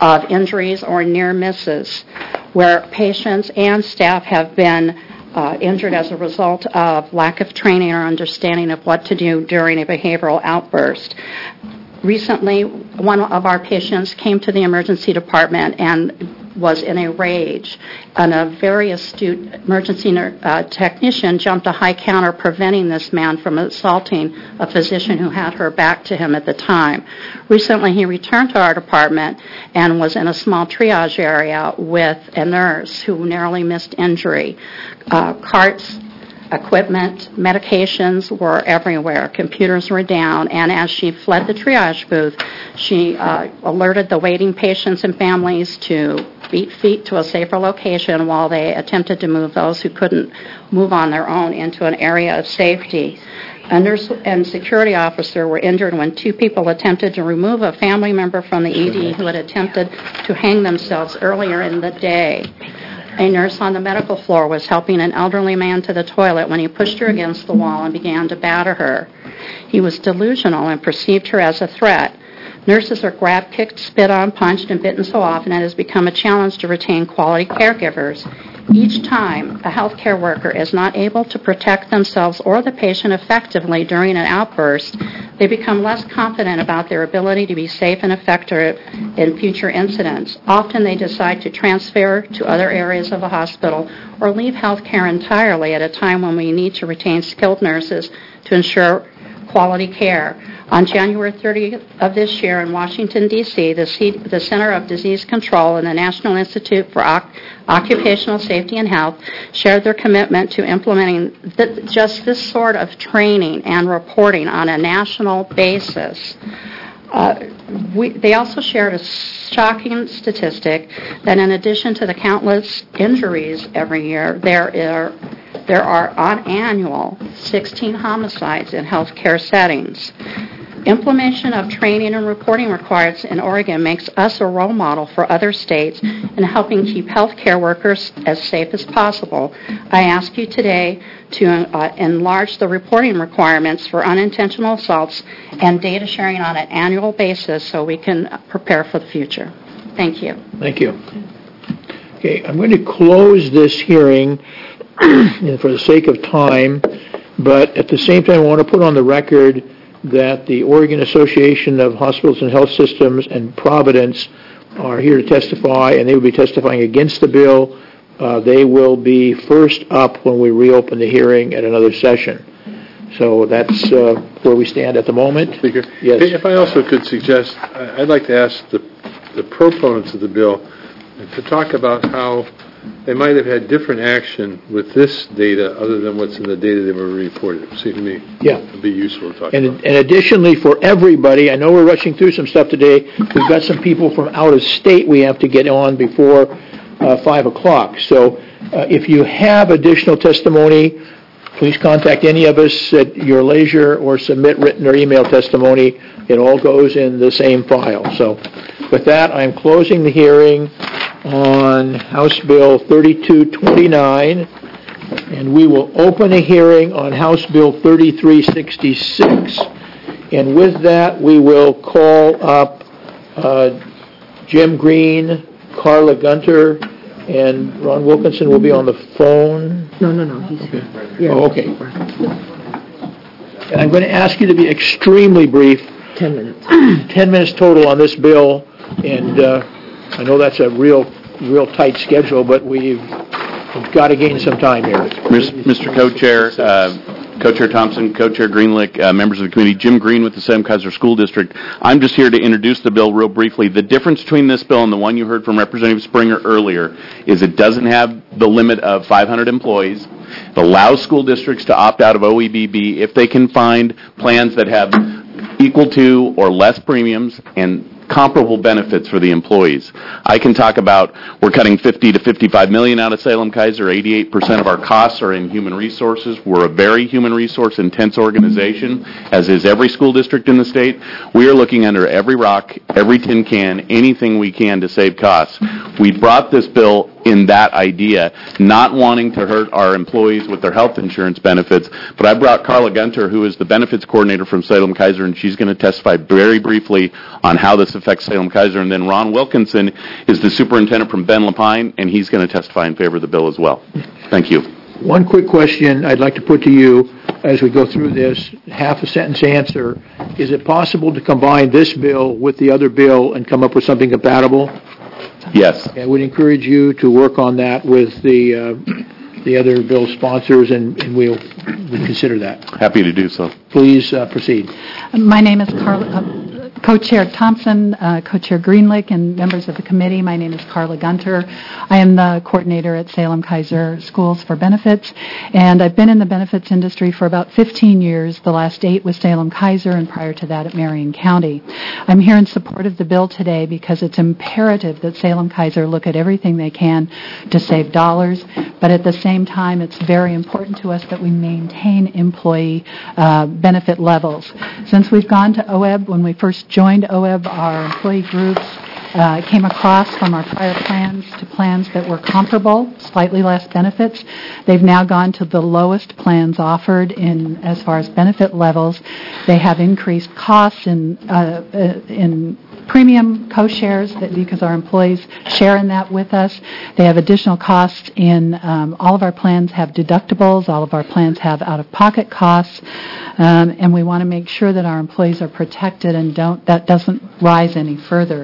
of injuries or near misses, where patients and staff have been injured as a result of lack of training or understanding of what to do during a behavioral outburst. Recently, one of our patients came to the emergency department and was in a rage, and a very astute emergency technician jumped a high counter preventing this man from assaulting a physician who had her back to him at the time. Recently, he returned to our department and was in a small triage area with a nurse who narrowly missed injury. Carts, equipment, medications were everywhere. Computers were down, and as she fled the triage booth, she alerted the waiting patients and families to beat feet to a safer location while they attempted to move those who couldn't move on their own into an area of safety. A nurse and security officer were injured when two people attempted to remove a family member from the ED who had attempted to hang themselves earlier in the day. A nurse on the medical floor was helping an elderly man to the toilet when he pushed her against the wall and began to batter her. He was delusional and perceived her as a threat. Nurses are grabbed, kicked, spit on, punched, and bitten so often it has become a challenge to retain quality caregivers. Each time a healthcare worker is not able to protect themselves or the patient effectively during an outburst, they become less confident about their ability to be safe and effective in future incidents. Often they decide to transfer to other areas of the hospital or leave healthcare entirely at a time when we need to retain skilled nurses to ensure quality care. On January 30th of this year in Washington, D.C., the Center of Disease Control and the National Institute for Occupational Safety and Health shared their commitment to implementing just this sort of training and reporting on a national basis. They also shared a shocking statistic that in addition to the countless injuries every year, there are on annual 16 homicides in healthcare settings. Implementation of training and reporting requirements in Oregon makes us a role model for other states in helping keep healthcare workers as safe as possible. I ask you today to enlarge the reporting requirements for unintentional assaults and data sharing on an annual basis so we can prepare for the future. Thank you. Thank you. Okay, I'm going to close this hearing for the sake of time, but at the same time I want to put on the record that the Oregon Association of Hospitals and Health Systems and Providence are here to testify, and they will be testifying against the bill. They will be first up when we reopen the hearing at another session. So that's where we stand at the moment. Speaker, yes. If I also could suggest, I'd like to ask the proponents of the bill to talk about how they might have had different action with this data other than what's in the data they were reported. It seems to me it would be useful to talk about. And additionally, for everybody, I know we're rushing through some stuff today. We've got some people from out of state we have to get on before 5 o'clock. So if you have additional testimony, please contact any of us at your leisure or submit written or email testimony. It all goes in the same file. So with that, I'm closing the hearing on House Bill 3229, and we will open a hearing on House Bill 3366. And with that, we will call up Jim Green, Carla Gunter, and Ron Wilkinson will be on the phone. No, he's here. Yeah. Oh, okay. And I'm going to ask you to be extremely brief. 10 minutes. 10 minutes total on this bill, and I know that's a real tight schedule, but we've got to gain some time here. Mr. Co-Chair, Co-Chair Thompson, Co-Chair Greenlick, members of the committee, Jim Green with the Salem Keizer School District. I'm just here to introduce the bill real briefly. The difference between this bill and the one you heard from Representative Springer earlier is it doesn't have the limit of 500 employees. It allows school districts to opt out of OEBB if they can find plans that have equal to or less premiums and comparable benefits for the employees. I can talk about we're cutting $50 to $55 million out of Salem Keizer. 88% of our costs are in human resources. We're a very human resource intense organization, as is every school district in the state. We are looking under every rock, every tin can, anything we can to save costs. We brought this bill in that idea, not wanting to hurt our employees with their health insurance benefits, but I brought Carla Gunter, who is the benefits coordinator from Salem Keizer, and she's going to testify very briefly on how this affects Salem-Keizer. And then Ron Wilkinson is the superintendent from Ben Lapine, and he's going to testify in favor of the bill as well. Thank you. One quick question I'd like to put to you as we go through this, half a sentence answer. Is it possible to combine this bill with the other bill and come up with something compatible? Yes. I would encourage you to work on that with the other bill sponsors, and we'll consider that. Happy to do so. Please proceed. My name is Co-Chair Thompson, Co-Chair Greenlick, and members of the committee. My name is Carla Gunter. I am the coordinator at Salem-Keizer Schools for Benefits, and I've been in the benefits industry for about 15 years, the last 8 with Salem-Keizer, and prior to that at Marion County. I'm here in support of the bill today because it's imperative that Salem-Keizer look at everything they can to save dollars, but at the same time, it's very important to us that we maintain employee benefit levels. Since we've gone to OEB, when we first joined OEB, our employee groups came across from our prior plans to plans that were comparable, slightly less benefits. They've now gone to the lowest plans offered in as far as benefit levels. They have increased costs in premium co-shares because our employees share in that with us. They have additional costs in all of our plans have deductibles, all of our plans have out-of-pocket costs, and we want to make sure that our employees are protected and that doesn't rise any further.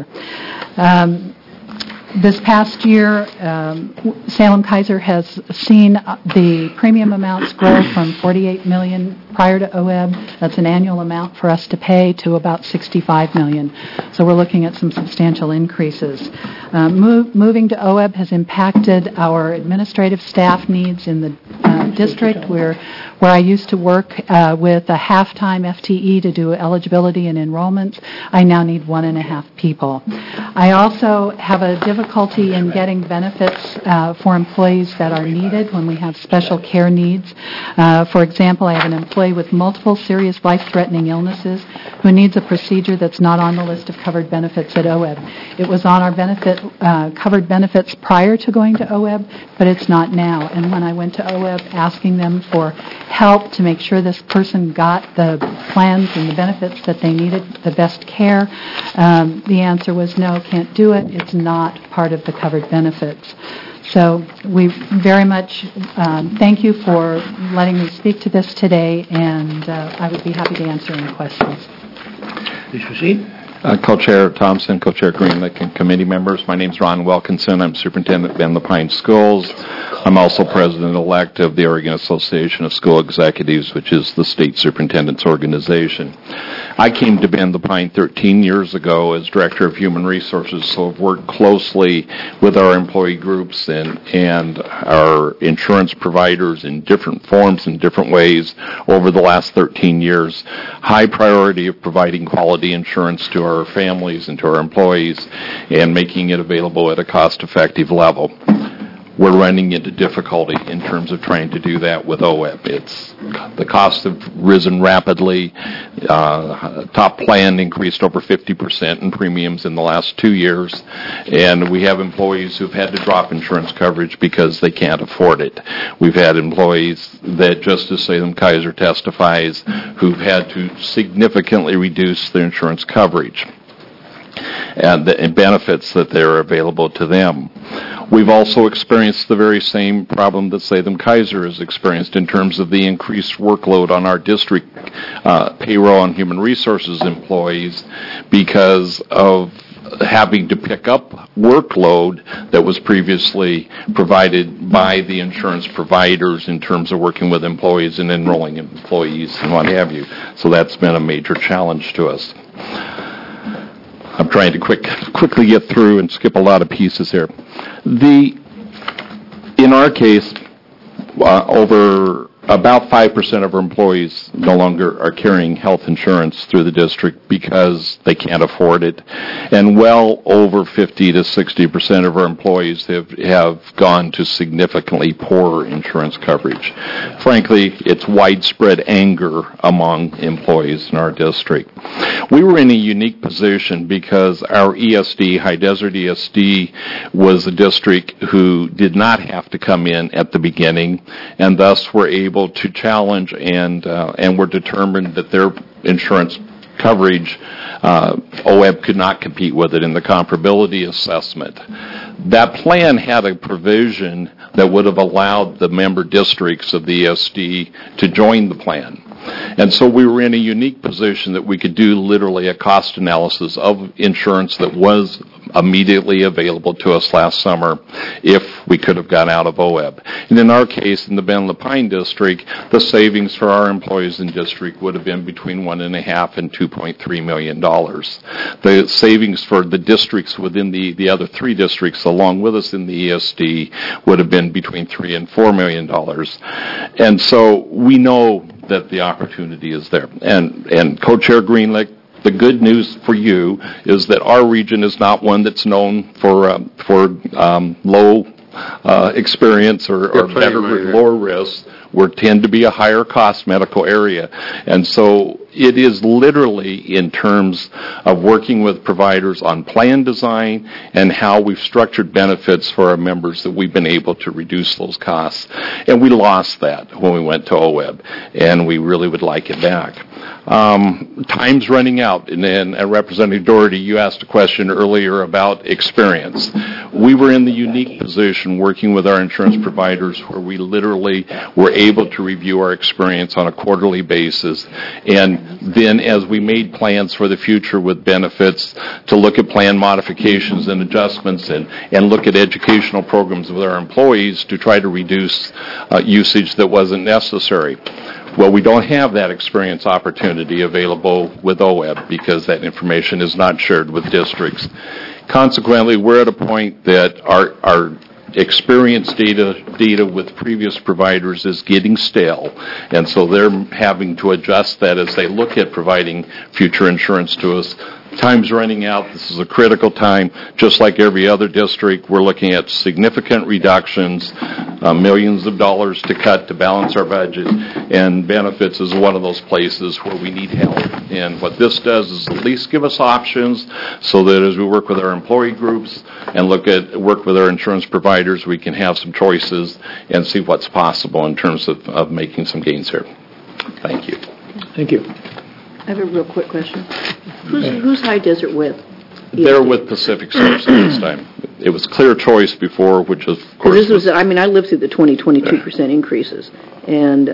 This past year, Salem-Keizer has seen the premium amounts grow from $48 million prior to OEB. That's an annual amount for us to pay to about $65 million. So we're looking at some substantial increases. Moving to OEB has impacted our administrative staff needs in the district where I used to work with a half-time FTE to do eligibility and enrollments. I now need 1.5 people. I also have a difficulty in getting benefits for employees that are needed when we have special care needs. For example, I have an employee with multiple serious life-threatening illnesses who needs a procedure that's not on the list of covered benefits at OEB. It was on our covered benefits prior to going to OEB, but it's not now. And when I went to OEB asking them for help to make sure this person got the plans and the benefits that they needed, the best care, the answer was no, can't do it. It's not part of the covered benefits. So we very much thank you for letting me speak to this today, and I would be happy to answer any questions. Please proceed. Co-Chair Thompson, Co-Chair Greenlick, and committee members. My name is Ron Wilkinson. I'm superintendent at Ben Lapine Schools. I'm also president-elect of the Oregon Association of School Executives, which is the state superintendent's organization. I came to Ben Lapine 13 years ago as director of human resources, so I've worked closely with our employee groups and our insurance providers in different forms and different ways over the last 13 years. High priority of providing quality insurance to our families and to our employees and making it available at a cost-effective level. We're running into difficulty in terms of trying to do that with OEB. The costs have risen rapidly. Top plan increased over 50% in premiums in the last 2 years, and we have employees who've had to drop insurance coverage because they can't afford it. We've had employees that, just as Salem-Keizer testifies, who've had to significantly reduce their insurance coverage and the benefits that are available to them. We've also experienced the very same problem that Salem-Keizer has experienced in terms of the increased workload on our district payroll and human resources employees because of having to pick up workload that was previously provided by the insurance providers in terms of working with employees and enrolling employees and what have you. So that's been a major challenge to us. I'm trying to quickly get through and skip a lot of pieces here. In our case, over about 5% of our employees no longer are carrying health insurance through the district because they can't afford it. And well over 50 to 60% of our employees have gone to significantly poorer insurance coverage. Frankly, it's widespread anger among employees in our district. We were in a unique position because our ESD, High Desert ESD, was a district who did not have to come in at the beginning, and thus were able to challenge and were determined that their insurance coverage, OEB could not compete with it in the comparability assessment. That plan had a provision that would have allowed the member districts of the ESD to join the plan. And so we were in a unique position that we could do literally a cost analysis of insurance that was immediately available to us last summer if we could have got out of OEB. And in our case, in the Ben-Lapine district, the savings for our employees in district would have been between $1.5 and $2.3 million. The savings for the districts within the other three districts along with us in the ESD would have been between $3 and $4 million. And so we know that the opportunity is there. And Co-Chair Greenlick, the good news for you is that our region is not one that's known for low experience or lower risk. We tend to be a higher cost medical area. And so it is literally in terms of working with providers on plan design and how we've structured benefits for our members that we've been able to reduce those costs. And we lost that when we went to OEB, and we really would like it back. Time's running out, and Representative Doherty, you asked a question earlier about experience. We were in the unique position working with our insurance providers where we literally were able to review our experience on a quarterly basis, and then as we made plans for the future with benefits to look at plan modifications and adjustments and look at educational programs with our employees to try to reduce usage that wasn't necessary. Well, we don't have that experience opportunity available with OEB because that information is not shared with districts. Consequently, we're at a point that our experience data with previous providers is getting stale, and so they're having to adjust that as they look at providing future insurance to us. Time's running out. This is a critical time. Just like every other district, we're looking at significant reductions, millions of dollars to cut to balance our budget, and benefits is one of those places where we need help. And what this does is at least give us options so that as we work with our employee groups and work with our insurance providers, we can have some choices and see what's possible in terms of making some gains here. Thank you. Thank you. I have a real quick question. Who's High Desert with? They're with Pacific Source this time. It was Clear Choice before, which of course I lived through the 22% increases, and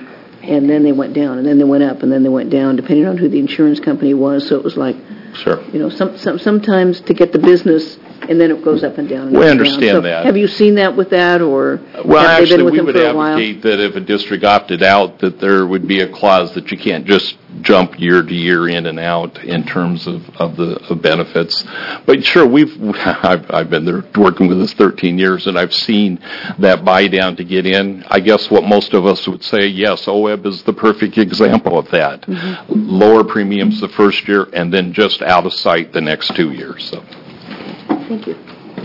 then they went down, and then they went up, and then they went down, depending on who the insurance company was. So it was like, sure, sometimes to get the business, and then it goes up and down. And we up understand and down. that. Have you seen that with that, or well, have actually, they been with we them would for a while? advocate that if a district opted out, that there would be a clause that you can't just jump year to year in and out in terms of the benefits. But sure, I've been there working with this 13 years, and I've seen that buy down to get in. I guess what most of us would say, yes, OEB is the perfect example of that. Mm-hmm. Lower premiums the first year, and then just out of sight the next 2 years. So. Thank you.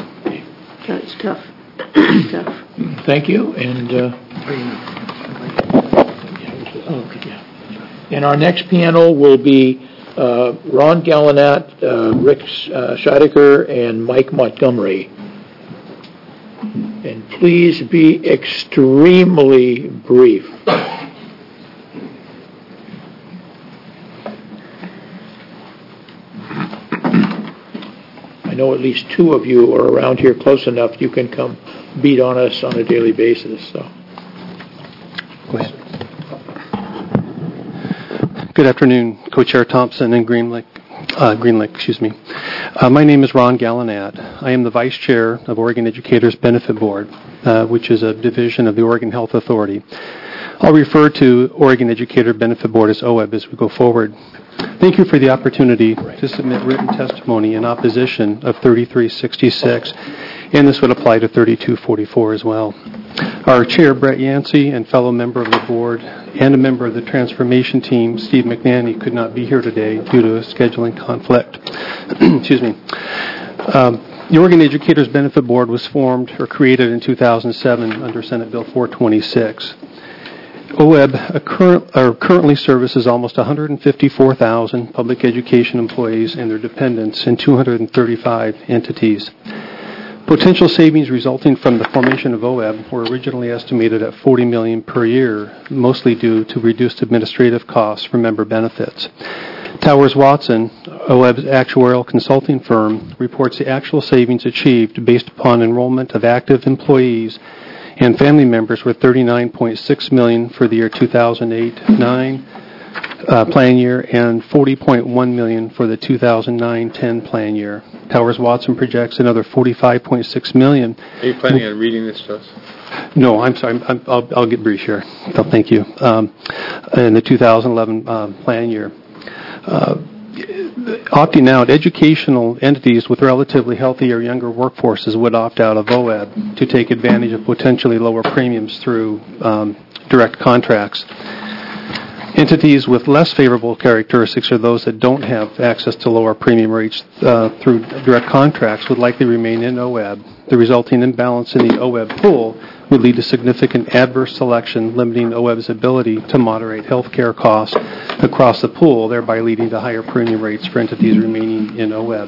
That's tough. It's tough. Thank you. And our next panel will be Ron Gallinat, Rick Scheidecker, and Mike Montgomery. And please be extremely brief. I know at least two of you are around here close enough you can come beat on us on a daily basis. So, go ahead. Good afternoon, Co-Chair Thompson and Greenlick. My name is Ron Gallinat. I am the Vice Chair of Oregon Educators Benefit Board, which is a division of the Oregon Health Authority. I'll refer to Oregon Educator Benefit Board as OEB as we go forward. Thank you for the opportunity to submit written testimony in opposition of 3366, and this would apply to 3244 as well. Our chair, Brett Yancey, and fellow member of the board and a member of the transformation team, Steve McNanny, could not be here today due to a scheduling conflict. Excuse me. The Oregon Educators Benefit Board was formed or created in 2007 under Senate Bill 426. OEB currently services almost 154,000 public education employees and their dependents in 235 entities. Potential savings resulting from the formation of OEB were originally estimated at $40 million per year, mostly due to reduced administrative costs for member benefits. Towers Watson, OEB's actuarial consulting firm, reports the actual savings achieved based upon enrollment of active employees and family members were $39.6 million for the year 2008-9 plan year and $40.1 million for the 2009-10 plan year. Towers Watson projects another $45.6 million. Are you planning on reading this to us? No, I'm sorry. I'll get brief here. Oh, thank you. In the 2011 plan year. Opting out, educational entities with relatively healthy or younger workforces would opt out of OEB to take advantage of potentially lower premiums through direct contracts. Entities with less favorable characteristics are those that don't have access to lower premium rates through direct contracts would likely remain in OEB. The resulting imbalance in the OEB pool would lead to significant adverse selection, limiting OEB's ability to moderate health care costs across the pool, thereby leading to higher premium rates for entities remaining in OEB.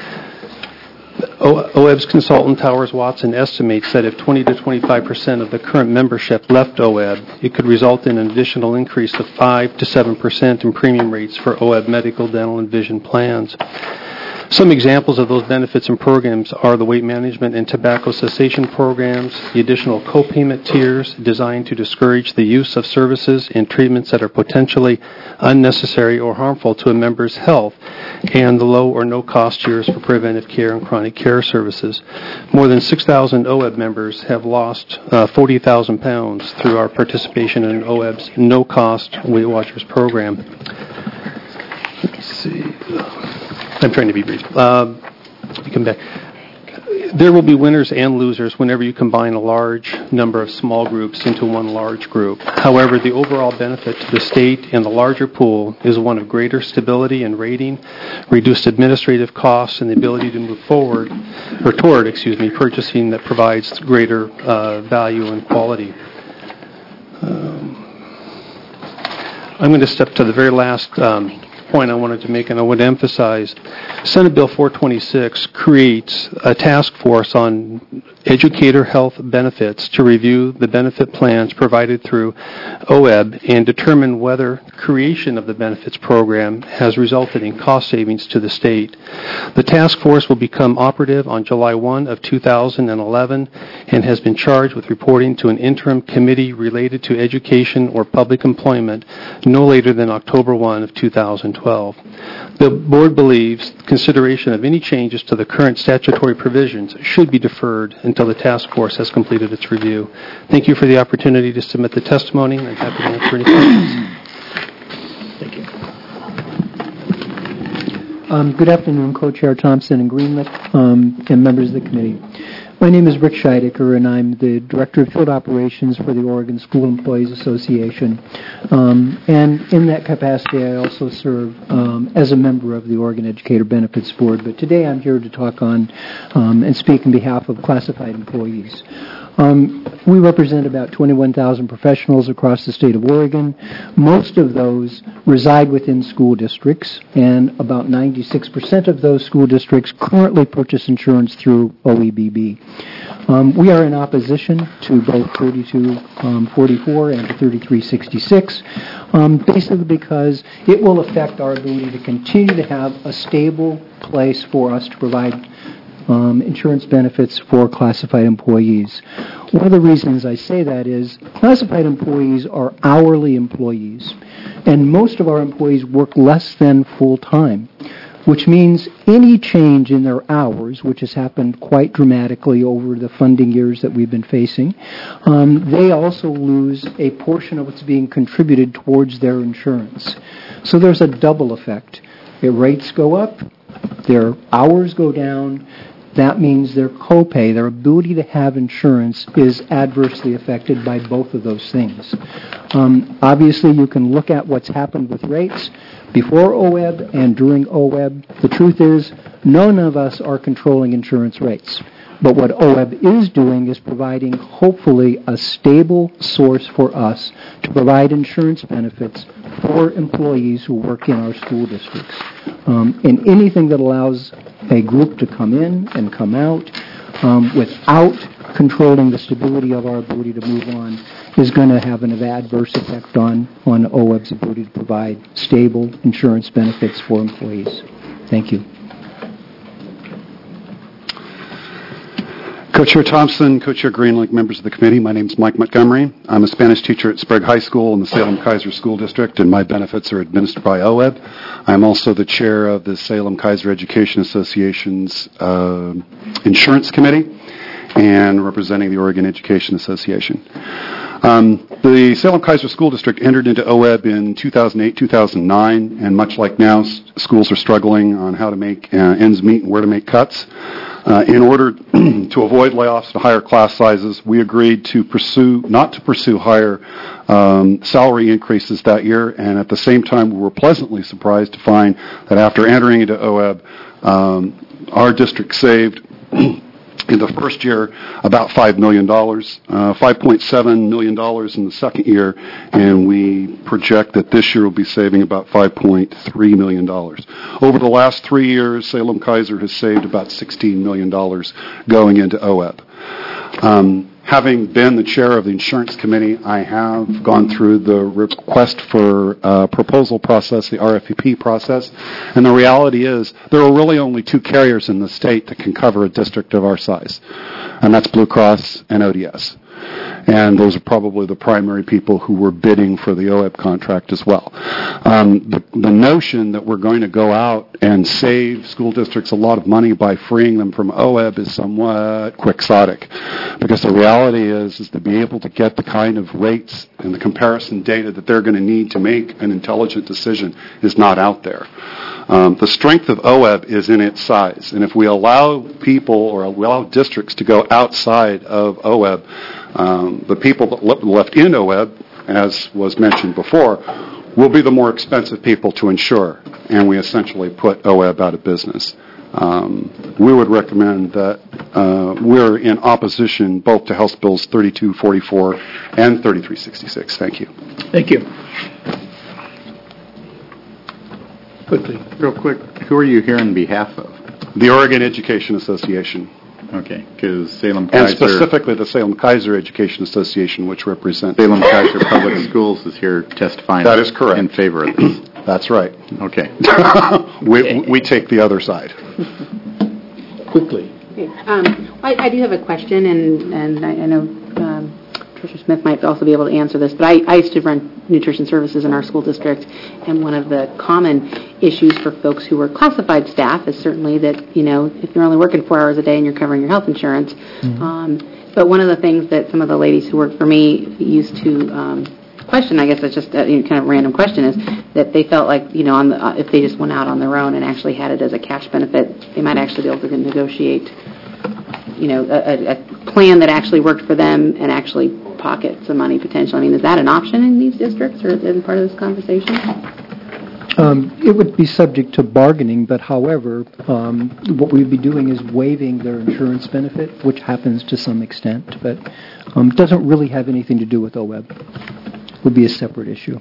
OEB's consultant, Towers Watson, estimates that if 20 to 25% of the current membership left OEB, it could result in an additional increase of 5 to 7% in premium rates for OEB medical, dental, and vision plans. Some examples of those benefits and programs are the weight management and tobacco cessation programs, the additional co-payment tiers designed to discourage the use of services and treatments that are potentially unnecessary or harmful to a member's health, and the low or no cost tiers for preventive care and chronic care services. More than 6,000 OEB members have lost 40,000 pounds through our participation in OEB's no-cost Weight Watchers program. Let's see. I'm trying to be brief. You come back. There will be winners and losers whenever you combine a large number of small groups into one large group. However, the overall benefit to the state and the larger pool is one of greater stability and rating, reduced administrative costs, and the ability to move forward, or toward, purchasing that provides greater value and quality. I'm going to step to the very last point I wanted to make, and I would emphasize Senate Bill 426 creates a task force on educator health benefits to review the benefit plans provided through OEB and determine whether creation of the benefits program has resulted in cost savings to the state. The task force will become operative on July 1 of 2011 and has been charged with reporting to an interim committee related to education or public employment no later than October 1 of 2012. The board believes consideration of any changes to the current statutory provisions should be deferred until the task force has completed its review. Thank you for the opportunity to submit the testimony, and I'm happy to answer any questions. Thank you. Good afternoon, Co-Chair Thompson and Greenlick, and members of the committee. My name is Rick Scheidecker, and I'm the Director of Field Operations for the Oregon School Employees Association. And in that capacity, I also serve as a member of the Oregon Educator Benefits Board. But today I'm here to talk on and speak on behalf of classified employees. We represent about 21,000 professionals across the state of Oregon. Most of those reside within school districts, and about 96% of those school districts currently purchase insurance through OEBB. We are in opposition to both 3244 and 3366, basically because it will affect our ability to continue to have a stable place for us to provide insurance benefits for classified employees. One of the reasons I say that is classified employees are hourly employees, and most of our employees work less than full-time, which means any change in their hours, which has happened quite dramatically over the funding years that we've been facing, they also lose a portion of what's being contributed towards their insurance. So there's a double effect. Their rates go up, their hours go down. That means their copay, their ability to have insurance, is adversely affected by both of those things. Obviously, you can look at what's happened with rates before OEB and during OEB. The truth is, none of us are controlling insurance rates. But what OEB is doing is providing, hopefully, a stable source for us to provide insurance benefits for employees who work in our school districts. And anything that allows a group to come in and come out without controlling the stability of our ability to move on is going to have an adverse effect on OWEB's ability to provide stable insurance benefits for employees. Thank you. Co-Chair Thompson, Co-Chair Greenlake, members of the committee, my name is Mike Montgomery. I'm a Spanish teacher at Sprague High School in the Salem-Keizer School District, and my benefits are administered by OWEB. I'm also the chair of the Salem-Keizer Education Association's Insurance Committee and representing the Oregon Education Association. The Salem-Keizer School District entered into OWEB in 2008-2009, and much like now, schools are struggling on how to make ends meet and where to make cuts. In order to avoid layoffs to higher class sizes, we agreed to not to pursue higher salary increases that year, and at the same time, we were pleasantly surprised to find that after entering into OWEB, our district saved in the first year about $5 million, $5.7 million in the second year, and we project that this year will be saving about $5.3 million. Over the last 3 years, Salem-Keizer has saved about $16 million going into OWEB. Having been the chair of the insurance committee, I have gone through the request for proposal process, the RFP process, and the reality is there are really only two carriers in the state that can cover a district of our size, and that's Blue Cross and ODS. And those are probably the primary people who were bidding for the OWEB contract as well. The notion that we're going to go out and save school districts a lot of money by freeing them from OWEB is somewhat quixotic, because the reality is to be able to get the kind of rates and the comparison data that they're going to need to make an intelligent decision is not out there. The strength of OWEB is in its size, and if we allow people or we allow districts to go outside of OWEB, the people that left in OWEB, as was mentioned before, will be the more expensive people to insure, and we essentially put OWEB out of business. We would recommend that we're in opposition both to House Bills 3244 and 3366. Thank you. Thank you. Quickly. Real quick, who are you here on behalf of? The Oregon Education Association. Okay, because Salem-Keizer... And specifically the Salem-Keizer Education Association, which represents... Salem-Keizer Public Schools is here testifying... That is correct. ...in favor of this. That's right. Okay. We take the other side. Quickly. Okay. I do have a question, and I know Tricia Smith might also be able to answer this, but I used to run nutrition services in our school district, and one of the common issues for folks who were classified staff is certainly that, if you're only working 4 hours a day and you're covering your health insurance. Mm-hmm. But one of the things that some of the ladies who worked for me used to question, I guess it's just a kind of random question, is that they felt like, if they just went out on their own and actually had it as a cash benefit, they might actually be able to negotiate, a plan that actually worked for them and actually pocket some money potentially. I mean, is that an option in these districts, or is it part of this conversation? It would be subject to bargaining, but however, what we'd be doing is waiving their insurance benefit, which happens to some extent, but doesn't really have anything to do with OWEB. It would be a separate issue.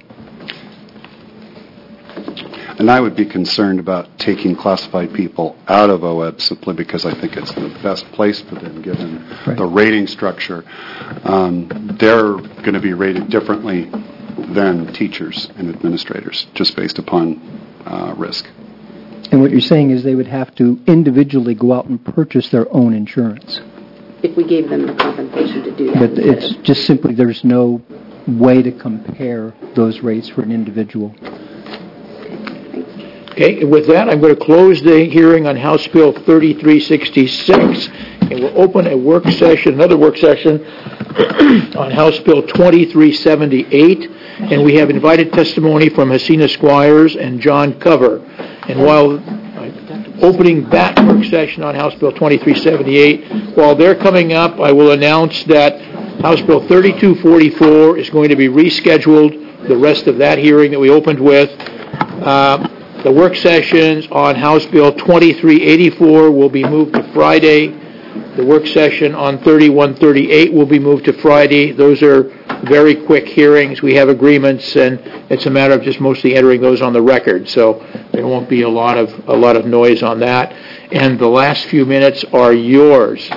And I would be concerned about taking classified people out of OWEB simply because I think it's the best place for them given the rating structure. They're going to be rated differently than teachers and administrators just based upon risk. And what you're saying is they would have to individually go out and purchase their own insurance. If we gave them the compensation to do that. But it's just simply there's no way to compare those rates for an individual. Okay, with that, I'm going to close the hearing on House Bill 3366, and we'll open another work session on House Bill 2378, and we have invited testimony from Hasina Squires and John Cover. And while opening that work session on House Bill 2378, while they're coming up, I will announce that House Bill 3244 is going to be rescheduled, the rest of that hearing that we opened with. The work sessions on House Bill 2384 will be moved to Friday. The work session on 3138 will be moved to Friday. Those are very quick hearings. We have agreements, and it's a matter of just mostly entering those on the record. So there won't be a lot of noise on that. And the last few minutes are yours.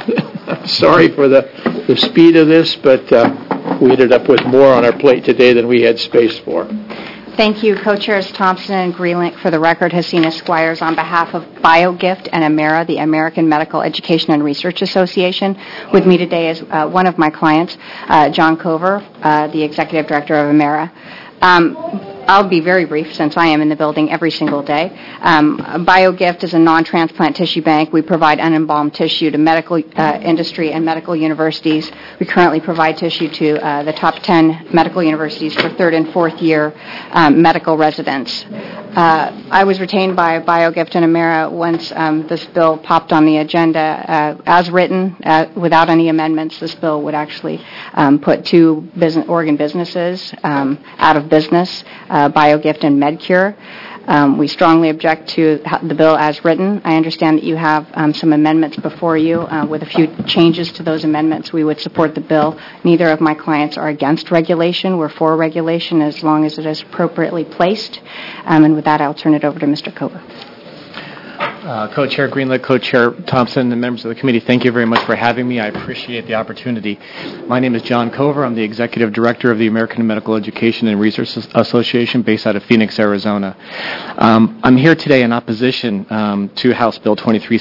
Sorry for the speed of this, but we ended up with more on our plate today than we had space for. Thank you, Co-Chairs Thompson and Greenlink. For the record, Hasina Squires on behalf of BioGift and AMERA, the American Medical Education and Research Association. With me today is one of my clients, John Cover, the Executive Director of AMERA. I'll be very brief since I am in the building every single day. BioGift is a non-transplant tissue bank. We provide unembalmed tissue to medical industry and medical universities. We currently provide tissue to the top 10 medical universities for third and fourth year medical residents. I was retained by BioGift and AMERA once this bill popped on the agenda. As written, without any amendments, this bill would actually put two organ businesses out of business, BioGift and MedCure. We strongly object to the bill as written. I understand that you have some amendments before you. With a few changes to those amendments, we would support the bill. Neither of my clients are against regulation. We're for regulation as long as it is appropriately placed. And with that, I'll turn it over to Mr. Cover. Co-Chair Greenlick, Co-Chair Thompson, and members of the committee, thank you very much for having me. I appreciate the opportunity. My name is John Cover. I'm the Executive Director of the American Medical Education and Research Association based out of Phoenix, Arizona. I'm here today in opposition to House Bill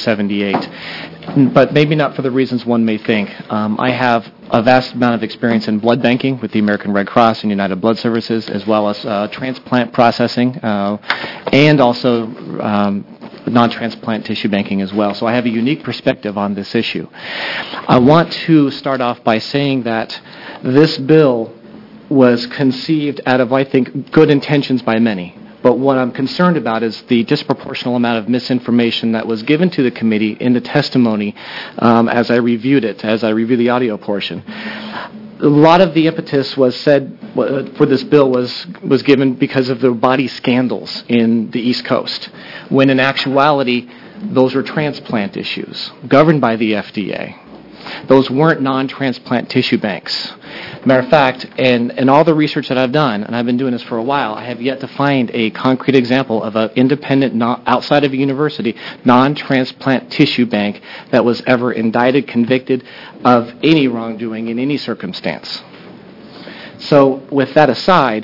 2378, but maybe not for the reasons one may think. I have a vast amount of experience in blood banking with the American Red Cross and United Blood Services, as well as transplant processing and also non-transplant tissue banking as well. So I have a unique perspective on this issue. I want to start off by saying that this bill was conceived out of, I think, good intentions by many. But what I'm concerned about is the disproportionate amount of misinformation that was given to the committee in the testimony as I reviewed the audio portion. A lot of the impetus was said for this bill was given because of the body scandals in the East Coast, when in actuality, those were transplant issues governed by the FDA. Those weren't non-transplant tissue banks. Matter of fact, in all the research that I've done, and I've been doing this for a while, I have yet to find a concrete example of an independent, outside of a university, non-transplant tissue bank that was ever indicted, convicted of any wrongdoing in any circumstance. So with that aside,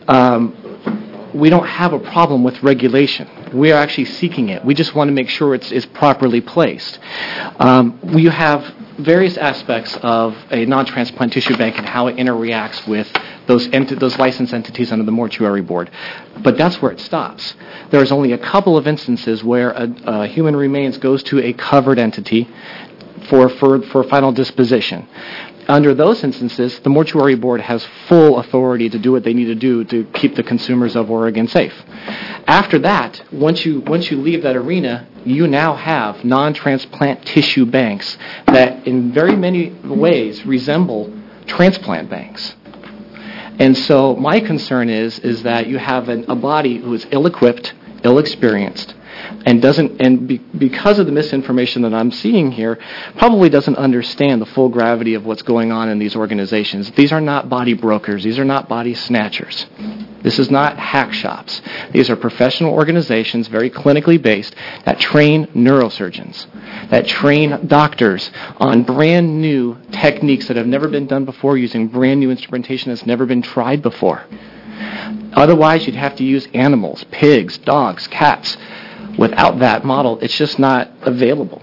we don't have a problem with regulation. We are actually seeking it. We just want to make sure it's properly placed. We have various aspects of a non-transplant tissue bank and how it interacts with those licensed entities under the mortuary board. But that's where it stops. There's only a couple of instances where a human remains goes to a covered entity for final disposition. Under those instances, the mortuary board has full authority to do what they need to do to keep the consumers of Oregon safe. After that, once you leave that arena, you now have non-transplant tissue banks that in very many ways resemble transplant banks. And so my concern is that you have a body who is ill-equipped, ill-experienced, and because of the misinformation that I'm seeing here, probably doesn't understand the full gravity of what's going on in these organizations. These are not body brokers. These are not body snatchers. This is not hack shops. These are professional organizations, very clinically based, that train neurosurgeons, that train doctors on brand new techniques that have never been done before, using brand new instrumentation that's never been tried before. Otherwise, you'd have to use animals, pigs, dogs, cats. Without that model, it's just not available.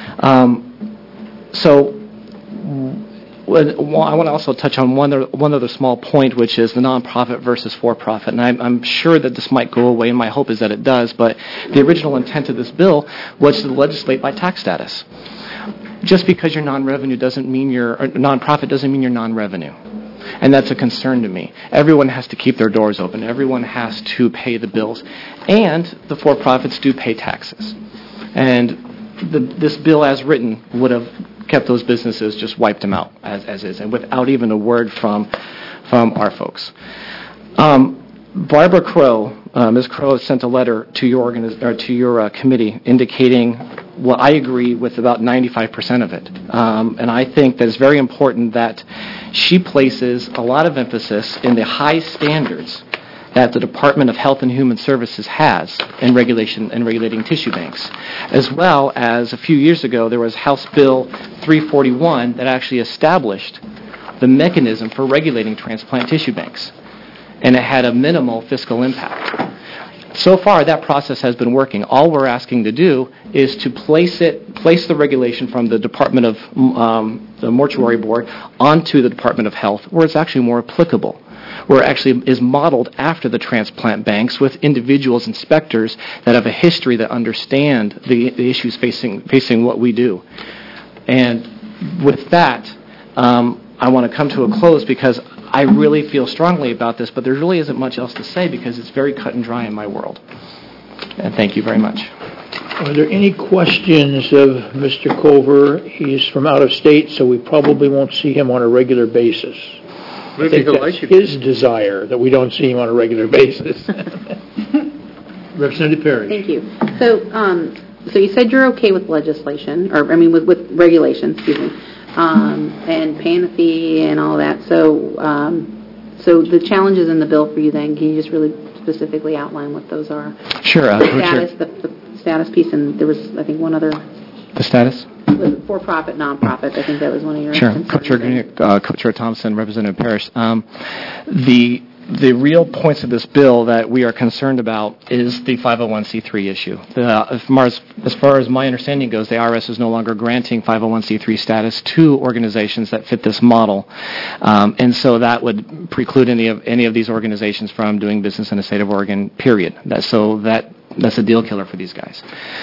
So I want to also touch on one other small point, which is the nonprofit versus for-profit. And I'm sure that this might go away, and my hope is that it does. But the original intent of this bill was to legislate by tax status. Just because you're non-revenue doesn't mean nonprofit doesn't mean you're non-revenue. And that's a concern to me. Everyone has to keep their doors open. Everyone has to pay the bills. And the for-profits do pay taxes. And this bill as written would have kept those businesses, just wiped them out as is, and without even a word from our folks. Barbara Crow, Ms. Crow sent a letter to your committee indicating, well, I agree with about 95% of it. And I think that it's very important that she places a lot of emphasis in the high standards that the Department of Health and Human Services has in regulating tissue banks. As well as a few years ago, there was House Bill 341 that actually established the mechanism for regulating transplant tissue banks, and it had a minimal fiscal impact. So far, that process has been working. All we're asking to do is to place the regulation from the Department of the Mortuary Board onto the Department of Health, where it's actually more applicable, where it actually is modeled after the transplant banks with individuals, inspectors that have a history that understand the issues facing what we do. And with that, I want to come to a close because I really feel strongly about this, but there really isn't much else to say because it's very cut and dry in my world. And thank you very much. Are there any questions of Mr. Cover? He's from out of state, so we probably won't see him on a regular basis. I think that's his desire that we don't see him on a regular basis. Representative Perry. Thank you. So you said you're okay with legislation, or with regulation, excuse me. And paying the fee and all that. So the challenges in the bill for you then, can you just really specifically outline what those are? Sure. The status piece, and there was, I think, one other. The status? For-profit, non-profit. I think that was one of your Sure. concerns. Co-Chair Thompson, Representative Parrish. The real points of this bill that we are concerned about is the 501c3 issue. As far as my understanding goes, the IRS is no longer granting 501c3 status to organizations that fit this model, and so that would preclude any of these organizations from doing business in the state of Oregon. Period. That's a deal killer for these guys.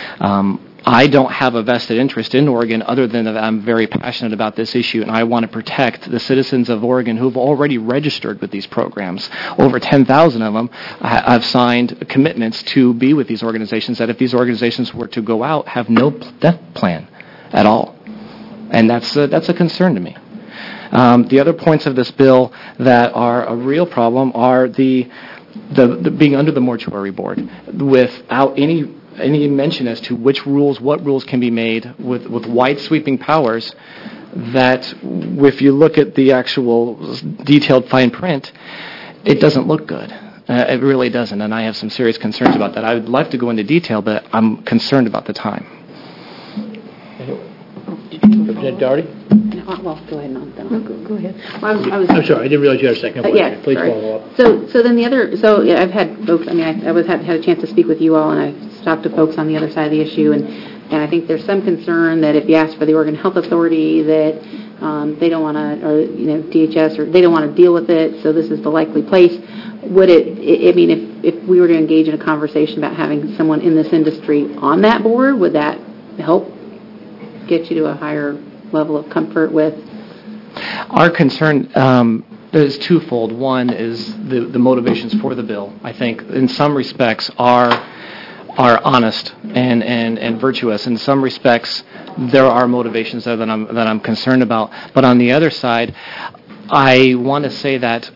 I don't have a vested interest in Oregon other than that I'm very passionate about this issue, and I want to protect the citizens of Oregon who have already registered with these programs. Over 10,000 of them have signed commitments to be with these organizations that if these organizations were to go out, have no death plan at all. And that's a concern to me. The other points of this bill that are a real problem are the being under the mortuary board without any mention as to what rules can be made with wide sweeping powers that if you look at the actual detailed fine print, it doesn't look good. It really doesn't, and I have some serious concerns about that. I would like to go into detail, but I'm concerned about the time. Representative Doherty? Well, go ahead. Go ahead. I'm sorry, I didn't realize you had a second. Please follow up. So then I've had folks, had a chance to speak with you all, and I've talked to folks on the other side of the issue, and I think there's some concern that if you ask for the Oregon Health Authority that they don't want to, or DHS, or they don't want to deal with it, so this is the likely place. Would if we were to engage in a conversation about having someone in this industry on that board, would that help get you to a higher level of comfort with? Our concern is twofold. One is the motivations for the bill, I think, in some respects are honest and virtuous. In some respects, there are motivations there that I'm concerned about. But on the other side, I want to say that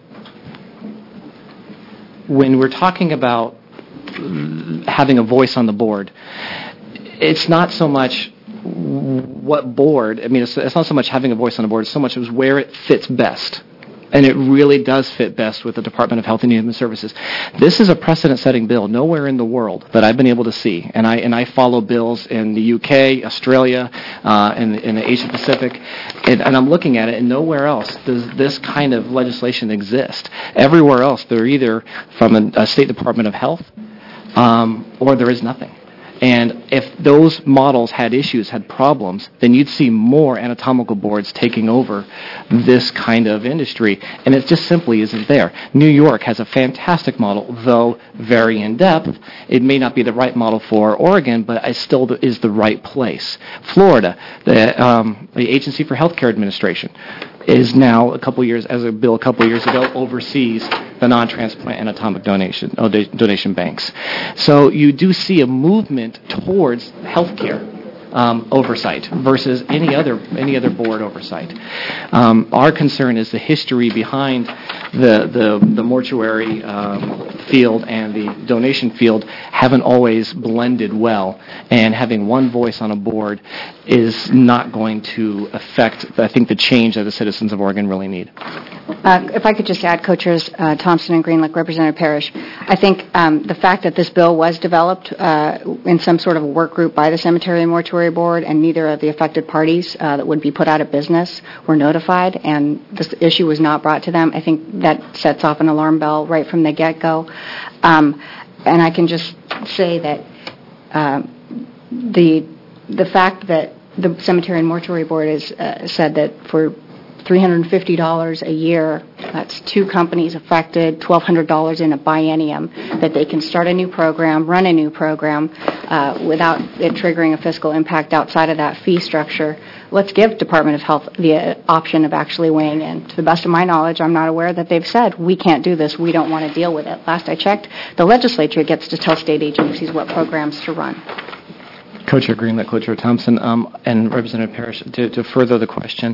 when we're talking about having a voice on the board, it's not so much what board. It's not so much having a voice on the board, so much as where it fits best. And it really does fit best with the Department of Health and Human Services. This is a precedent-setting bill. Nowhere in the world that I've been able to see, and I follow bills in the UK, Australia, in the Asia Pacific, and I'm looking at it, and nowhere else does this kind of legislation exist. Everywhere else, they're either from a State Department of Health, or there is nothing. And if those models had issues, had problems, then you'd see more anatomical boards taking over this kind of industry. And it just simply isn't there. New York has a fantastic model, though very in-depth. It may not be the right model for Oregon, but it still is the right place. Florida, the Agency for Healthcare Administration, is now as a bill a couple years ago, oversees the non-transplant anatomic donation banks. So you do see a movement towards healthcare oversight versus any other board oversight. Our concern is the history behind the mortuary field and the donation field haven't always blended well, and having one voice on a board is not going to affect, I think, the change that the citizens of Oregon really need. If I could just add, Co-Chairs Thompson and Greenlick, Representative Parrish, I think the fact that this bill was developed in some sort of a work group by the Cemetery and Mortuary Board, and neither of the affected parties that would be put out of business were notified, and this issue was not brought to them, I think that sets off an alarm bell right from the get-go. And I can just say that the fact that the Cemetery and Mortuary Board has said that for $350 a year, that's two companies affected, $1,200 in a biennium, that they can start a new program, run a new program without it triggering a fiscal impact outside of that fee structure. Let's give Department of Health the option of actually weighing in. To the best of my knowledge, I'm not aware that they've said, we can't do this, we don't want to deal with it. Last I checked, the legislature gets to tell state agencies what programs to run. Co-Chair Greenlick, Co-Chair Thompson, and Representative Parrish, to further the question,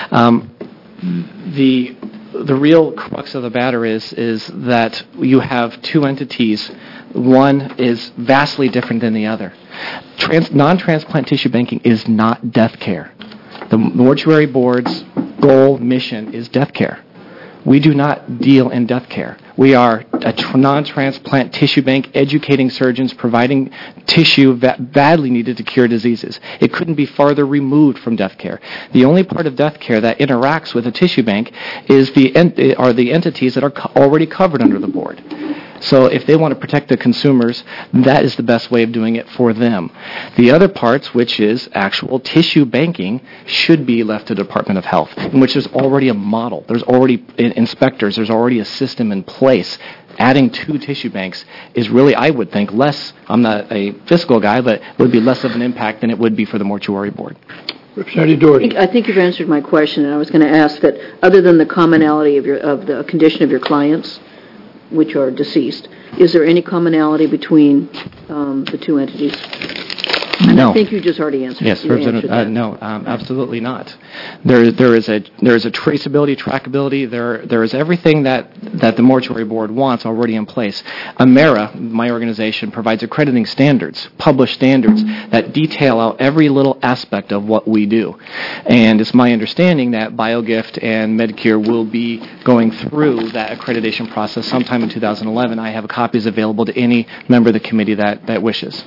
the real crux of the matter is that you have two entities. One is vastly different than the other. Non-transplant tissue banking is not death care. The Mortuary Board's goal, mission is death care. We do not deal in death care. We are a non-transplant tissue bank educating surgeons, providing tissue badly needed to cure diseases. It couldn't be farther removed from death care. The only part of death care that interacts with a tissue bank are the entities that are already covered under the board. So if they want to protect the consumers, that is the best way of doing it for them. The other parts, which is actual tissue banking, should be left to the Department of Health, in which there's already a model. There's already inspectors. There's already a system in place. Adding two tissue banks is really, I would think, less, I'm not a fiscal guy, but would be less of an impact than it would be for the Mortuary Board. Representative Doherty. I think you've answered my question, and I was going to ask that other than the commonality of the condition of your clients, which are deceased, is there any commonality between the two entities? And No. I think you just already answered. Yes, that. no, absolutely not. There is a traceability, trackability. There is everything that the Mortuary Board wants already in place. AMERA, my organization, provides accrediting standards, published standards that detail out every little aspect of what we do. And it's my understanding that BioGift and Medicare will be going through that accreditation process sometime in 2011. I have copies available to any member of the committee that wishes.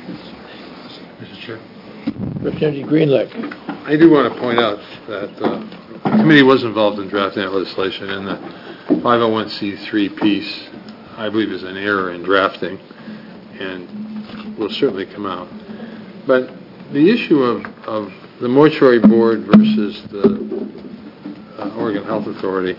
Representative Greenlick. I do want to point out that the committee was involved in drafting that legislation, and the 501c3 piece, I believe, is an error in drafting, and will certainly come out. But the issue of the Mortuary Board versus the Oregon Health Authority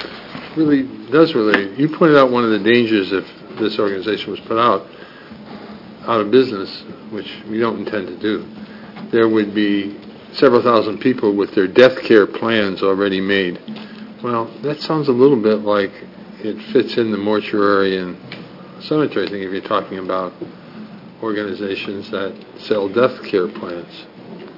you pointed out one of the dangers if this organization was put out of business, which we don't intend to do. There would be several thousand people with their death care plans already made. Well, that sounds a little bit like it fits in the mortuary and cemetery thing if you're talking about organizations that sell death care plans.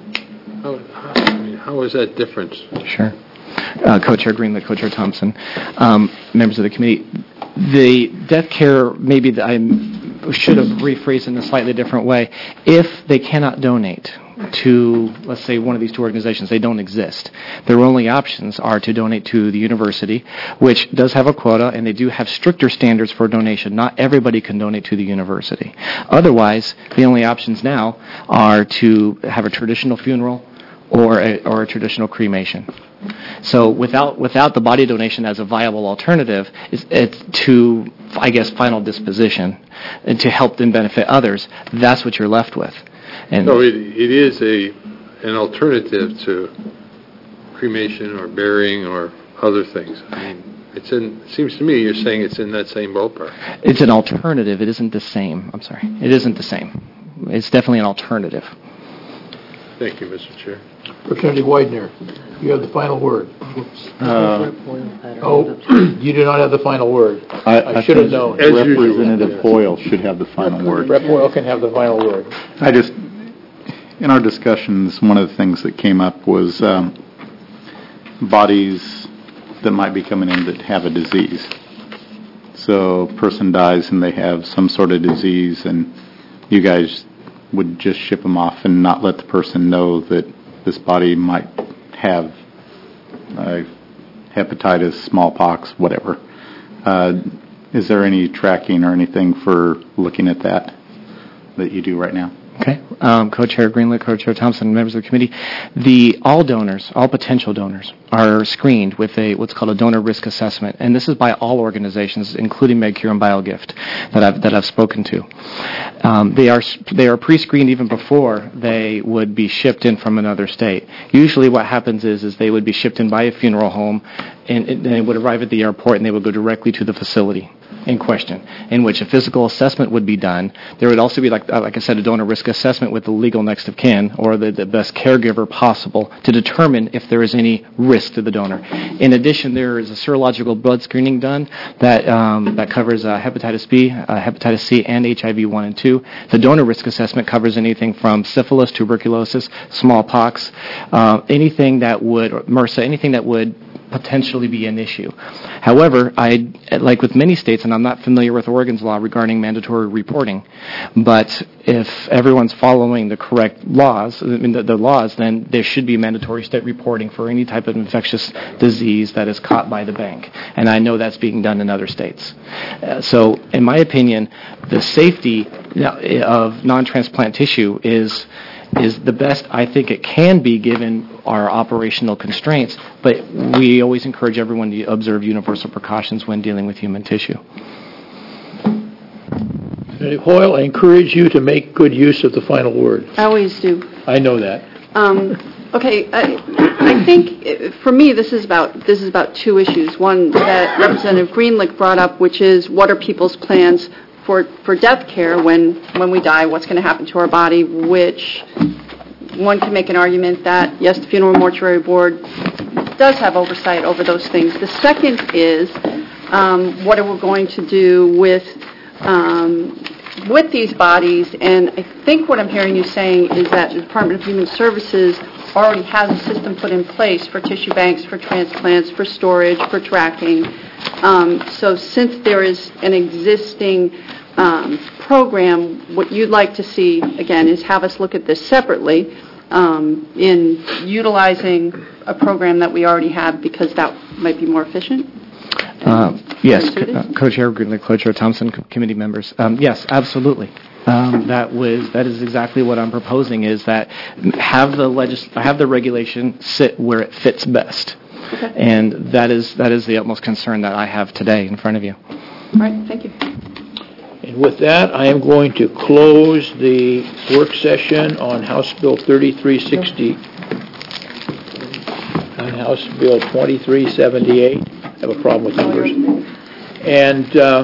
How is that different? Sure. Co-Chair Greenlick, Co-Chair Thompson, members of the committee, the death care, maybe I should have rephrased in a slightly different way. If they cannot donate to, let's say, one of these two organizations, they don't exist. Their only options are to donate to the university, which does have a quota, and they do have stricter standards for donation. Not everybody can donate to the university. Otherwise, the only options now are to have a traditional funeral or a traditional cremation. So without the body donation as a viable alternative, it's to, I guess, final disposition and to help them benefit others, that's what you're left with. And so it is an alternative to cremation or burying or other things. I mean, it seems to me you're saying it's in that same ballpark. It's an alternative. It isn't the same. I'm sorry. It isn't the same. It's definitely an alternative. Thank you, Mr. Chair. Representative Widener, you have the final word. You do not have the final word. I should have known. Representative Boyle should have the final word. Rep. Boyle can have the final word. In our discussions, one of the things that came up was bodies that might be coming in that have a disease. So a person dies and they have some sort of disease, and you guys would just ship them off and not let the person know that this body might have hepatitis, smallpox, whatever. Is there any tracking or anything for looking at that you do right now? Okay. Co-Chair Greenlick, Co-Chair Thompson, members of the committee. All donors, all potential donors, are screened with what's called a donor risk assessment, and this is by all organizations, including Medcure and BioGift, that I've spoken to. They are pre-screened even before they would be shipped in from another state. Usually, what happens is they would be shipped in by a funeral home, and they would arrive at the airport, and they would go directly to the facility in question, in which a physical assessment would be done. There would also be, like I said, a donor risk assessment with the legal next of kin or the best caregiver possible to determine if there is any risk to the donor. In addition, there is a serological blood screening done that covers hepatitis B, hepatitis C, and HIV 1 and 2. The donor risk assessment covers anything from syphilis, tuberculosis, smallpox, anything that would, or MRSA, anything that would potentially be an issue. However, like with many states, and I'm not familiar with Oregon's law regarding mandatory reporting, but if everyone's following the correct laws, the laws, then there should be mandatory state reporting for any type of infectious disease that is caught by the bank. And I know that's being done in other states. So, in my opinion, the safety of non-transplant tissue is the best I think it can be given our operational constraints, but we always encourage everyone to observe universal precautions when dealing with human tissue. Senator Hoyle, I encourage you to make good use of the final word. I always do. I know that. Okay, I think for me this is about two issues. One that Representative Greenlick brought up, which is what are people's plans for death care when we die, what's going to happen to our body, which one can make an argument that, yes, the Funeral and Mortuary Board does have oversight over those things. The second is what are we going to do with these bodies, and I think what I'm hearing you saying is that the Department of Human Services already has a system put in place for tissue banks, for transplants, for storage, for tracking. So since there is an existing program, what you'd like to see, again, is have us look at this separately in utilizing a program that we already have because that might be more efficient? Yes, Co-Chair Greenlick, Co-Chair Thompson, committee members. Yes, absolutely. That is exactly what I'm proposing, is that have the regulation sit where it fits best. Okay. And that is the utmost concern that I have today in front of you. All right, thank you. And with that, I am going to close the work session on House Bill 3360, on House Bill 2378. I have a problem with numbers. And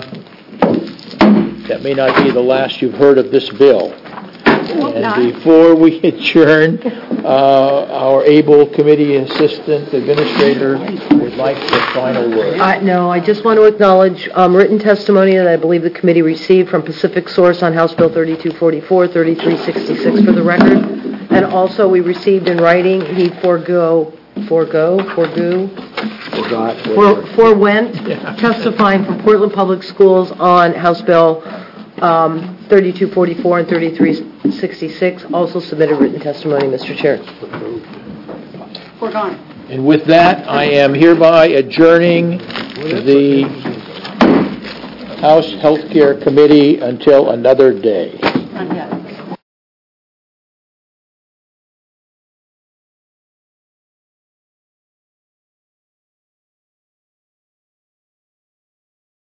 that may not be the last you've heard of this bill. And before we adjourn, our able committee assistant administrator would like the final word. No, I just want to acknowledge written testimony that I believe the committee received from Pacific Source on House Bill 3244, 3366 for the record. And also we received in writing, he forwent testifying from Portland Public Schools on House Bill 3244 and 3366, also submitted written testimony, Mr. Chair. Foregone. And with that, I am hereby adjourning the House Healthcare Committee until another day.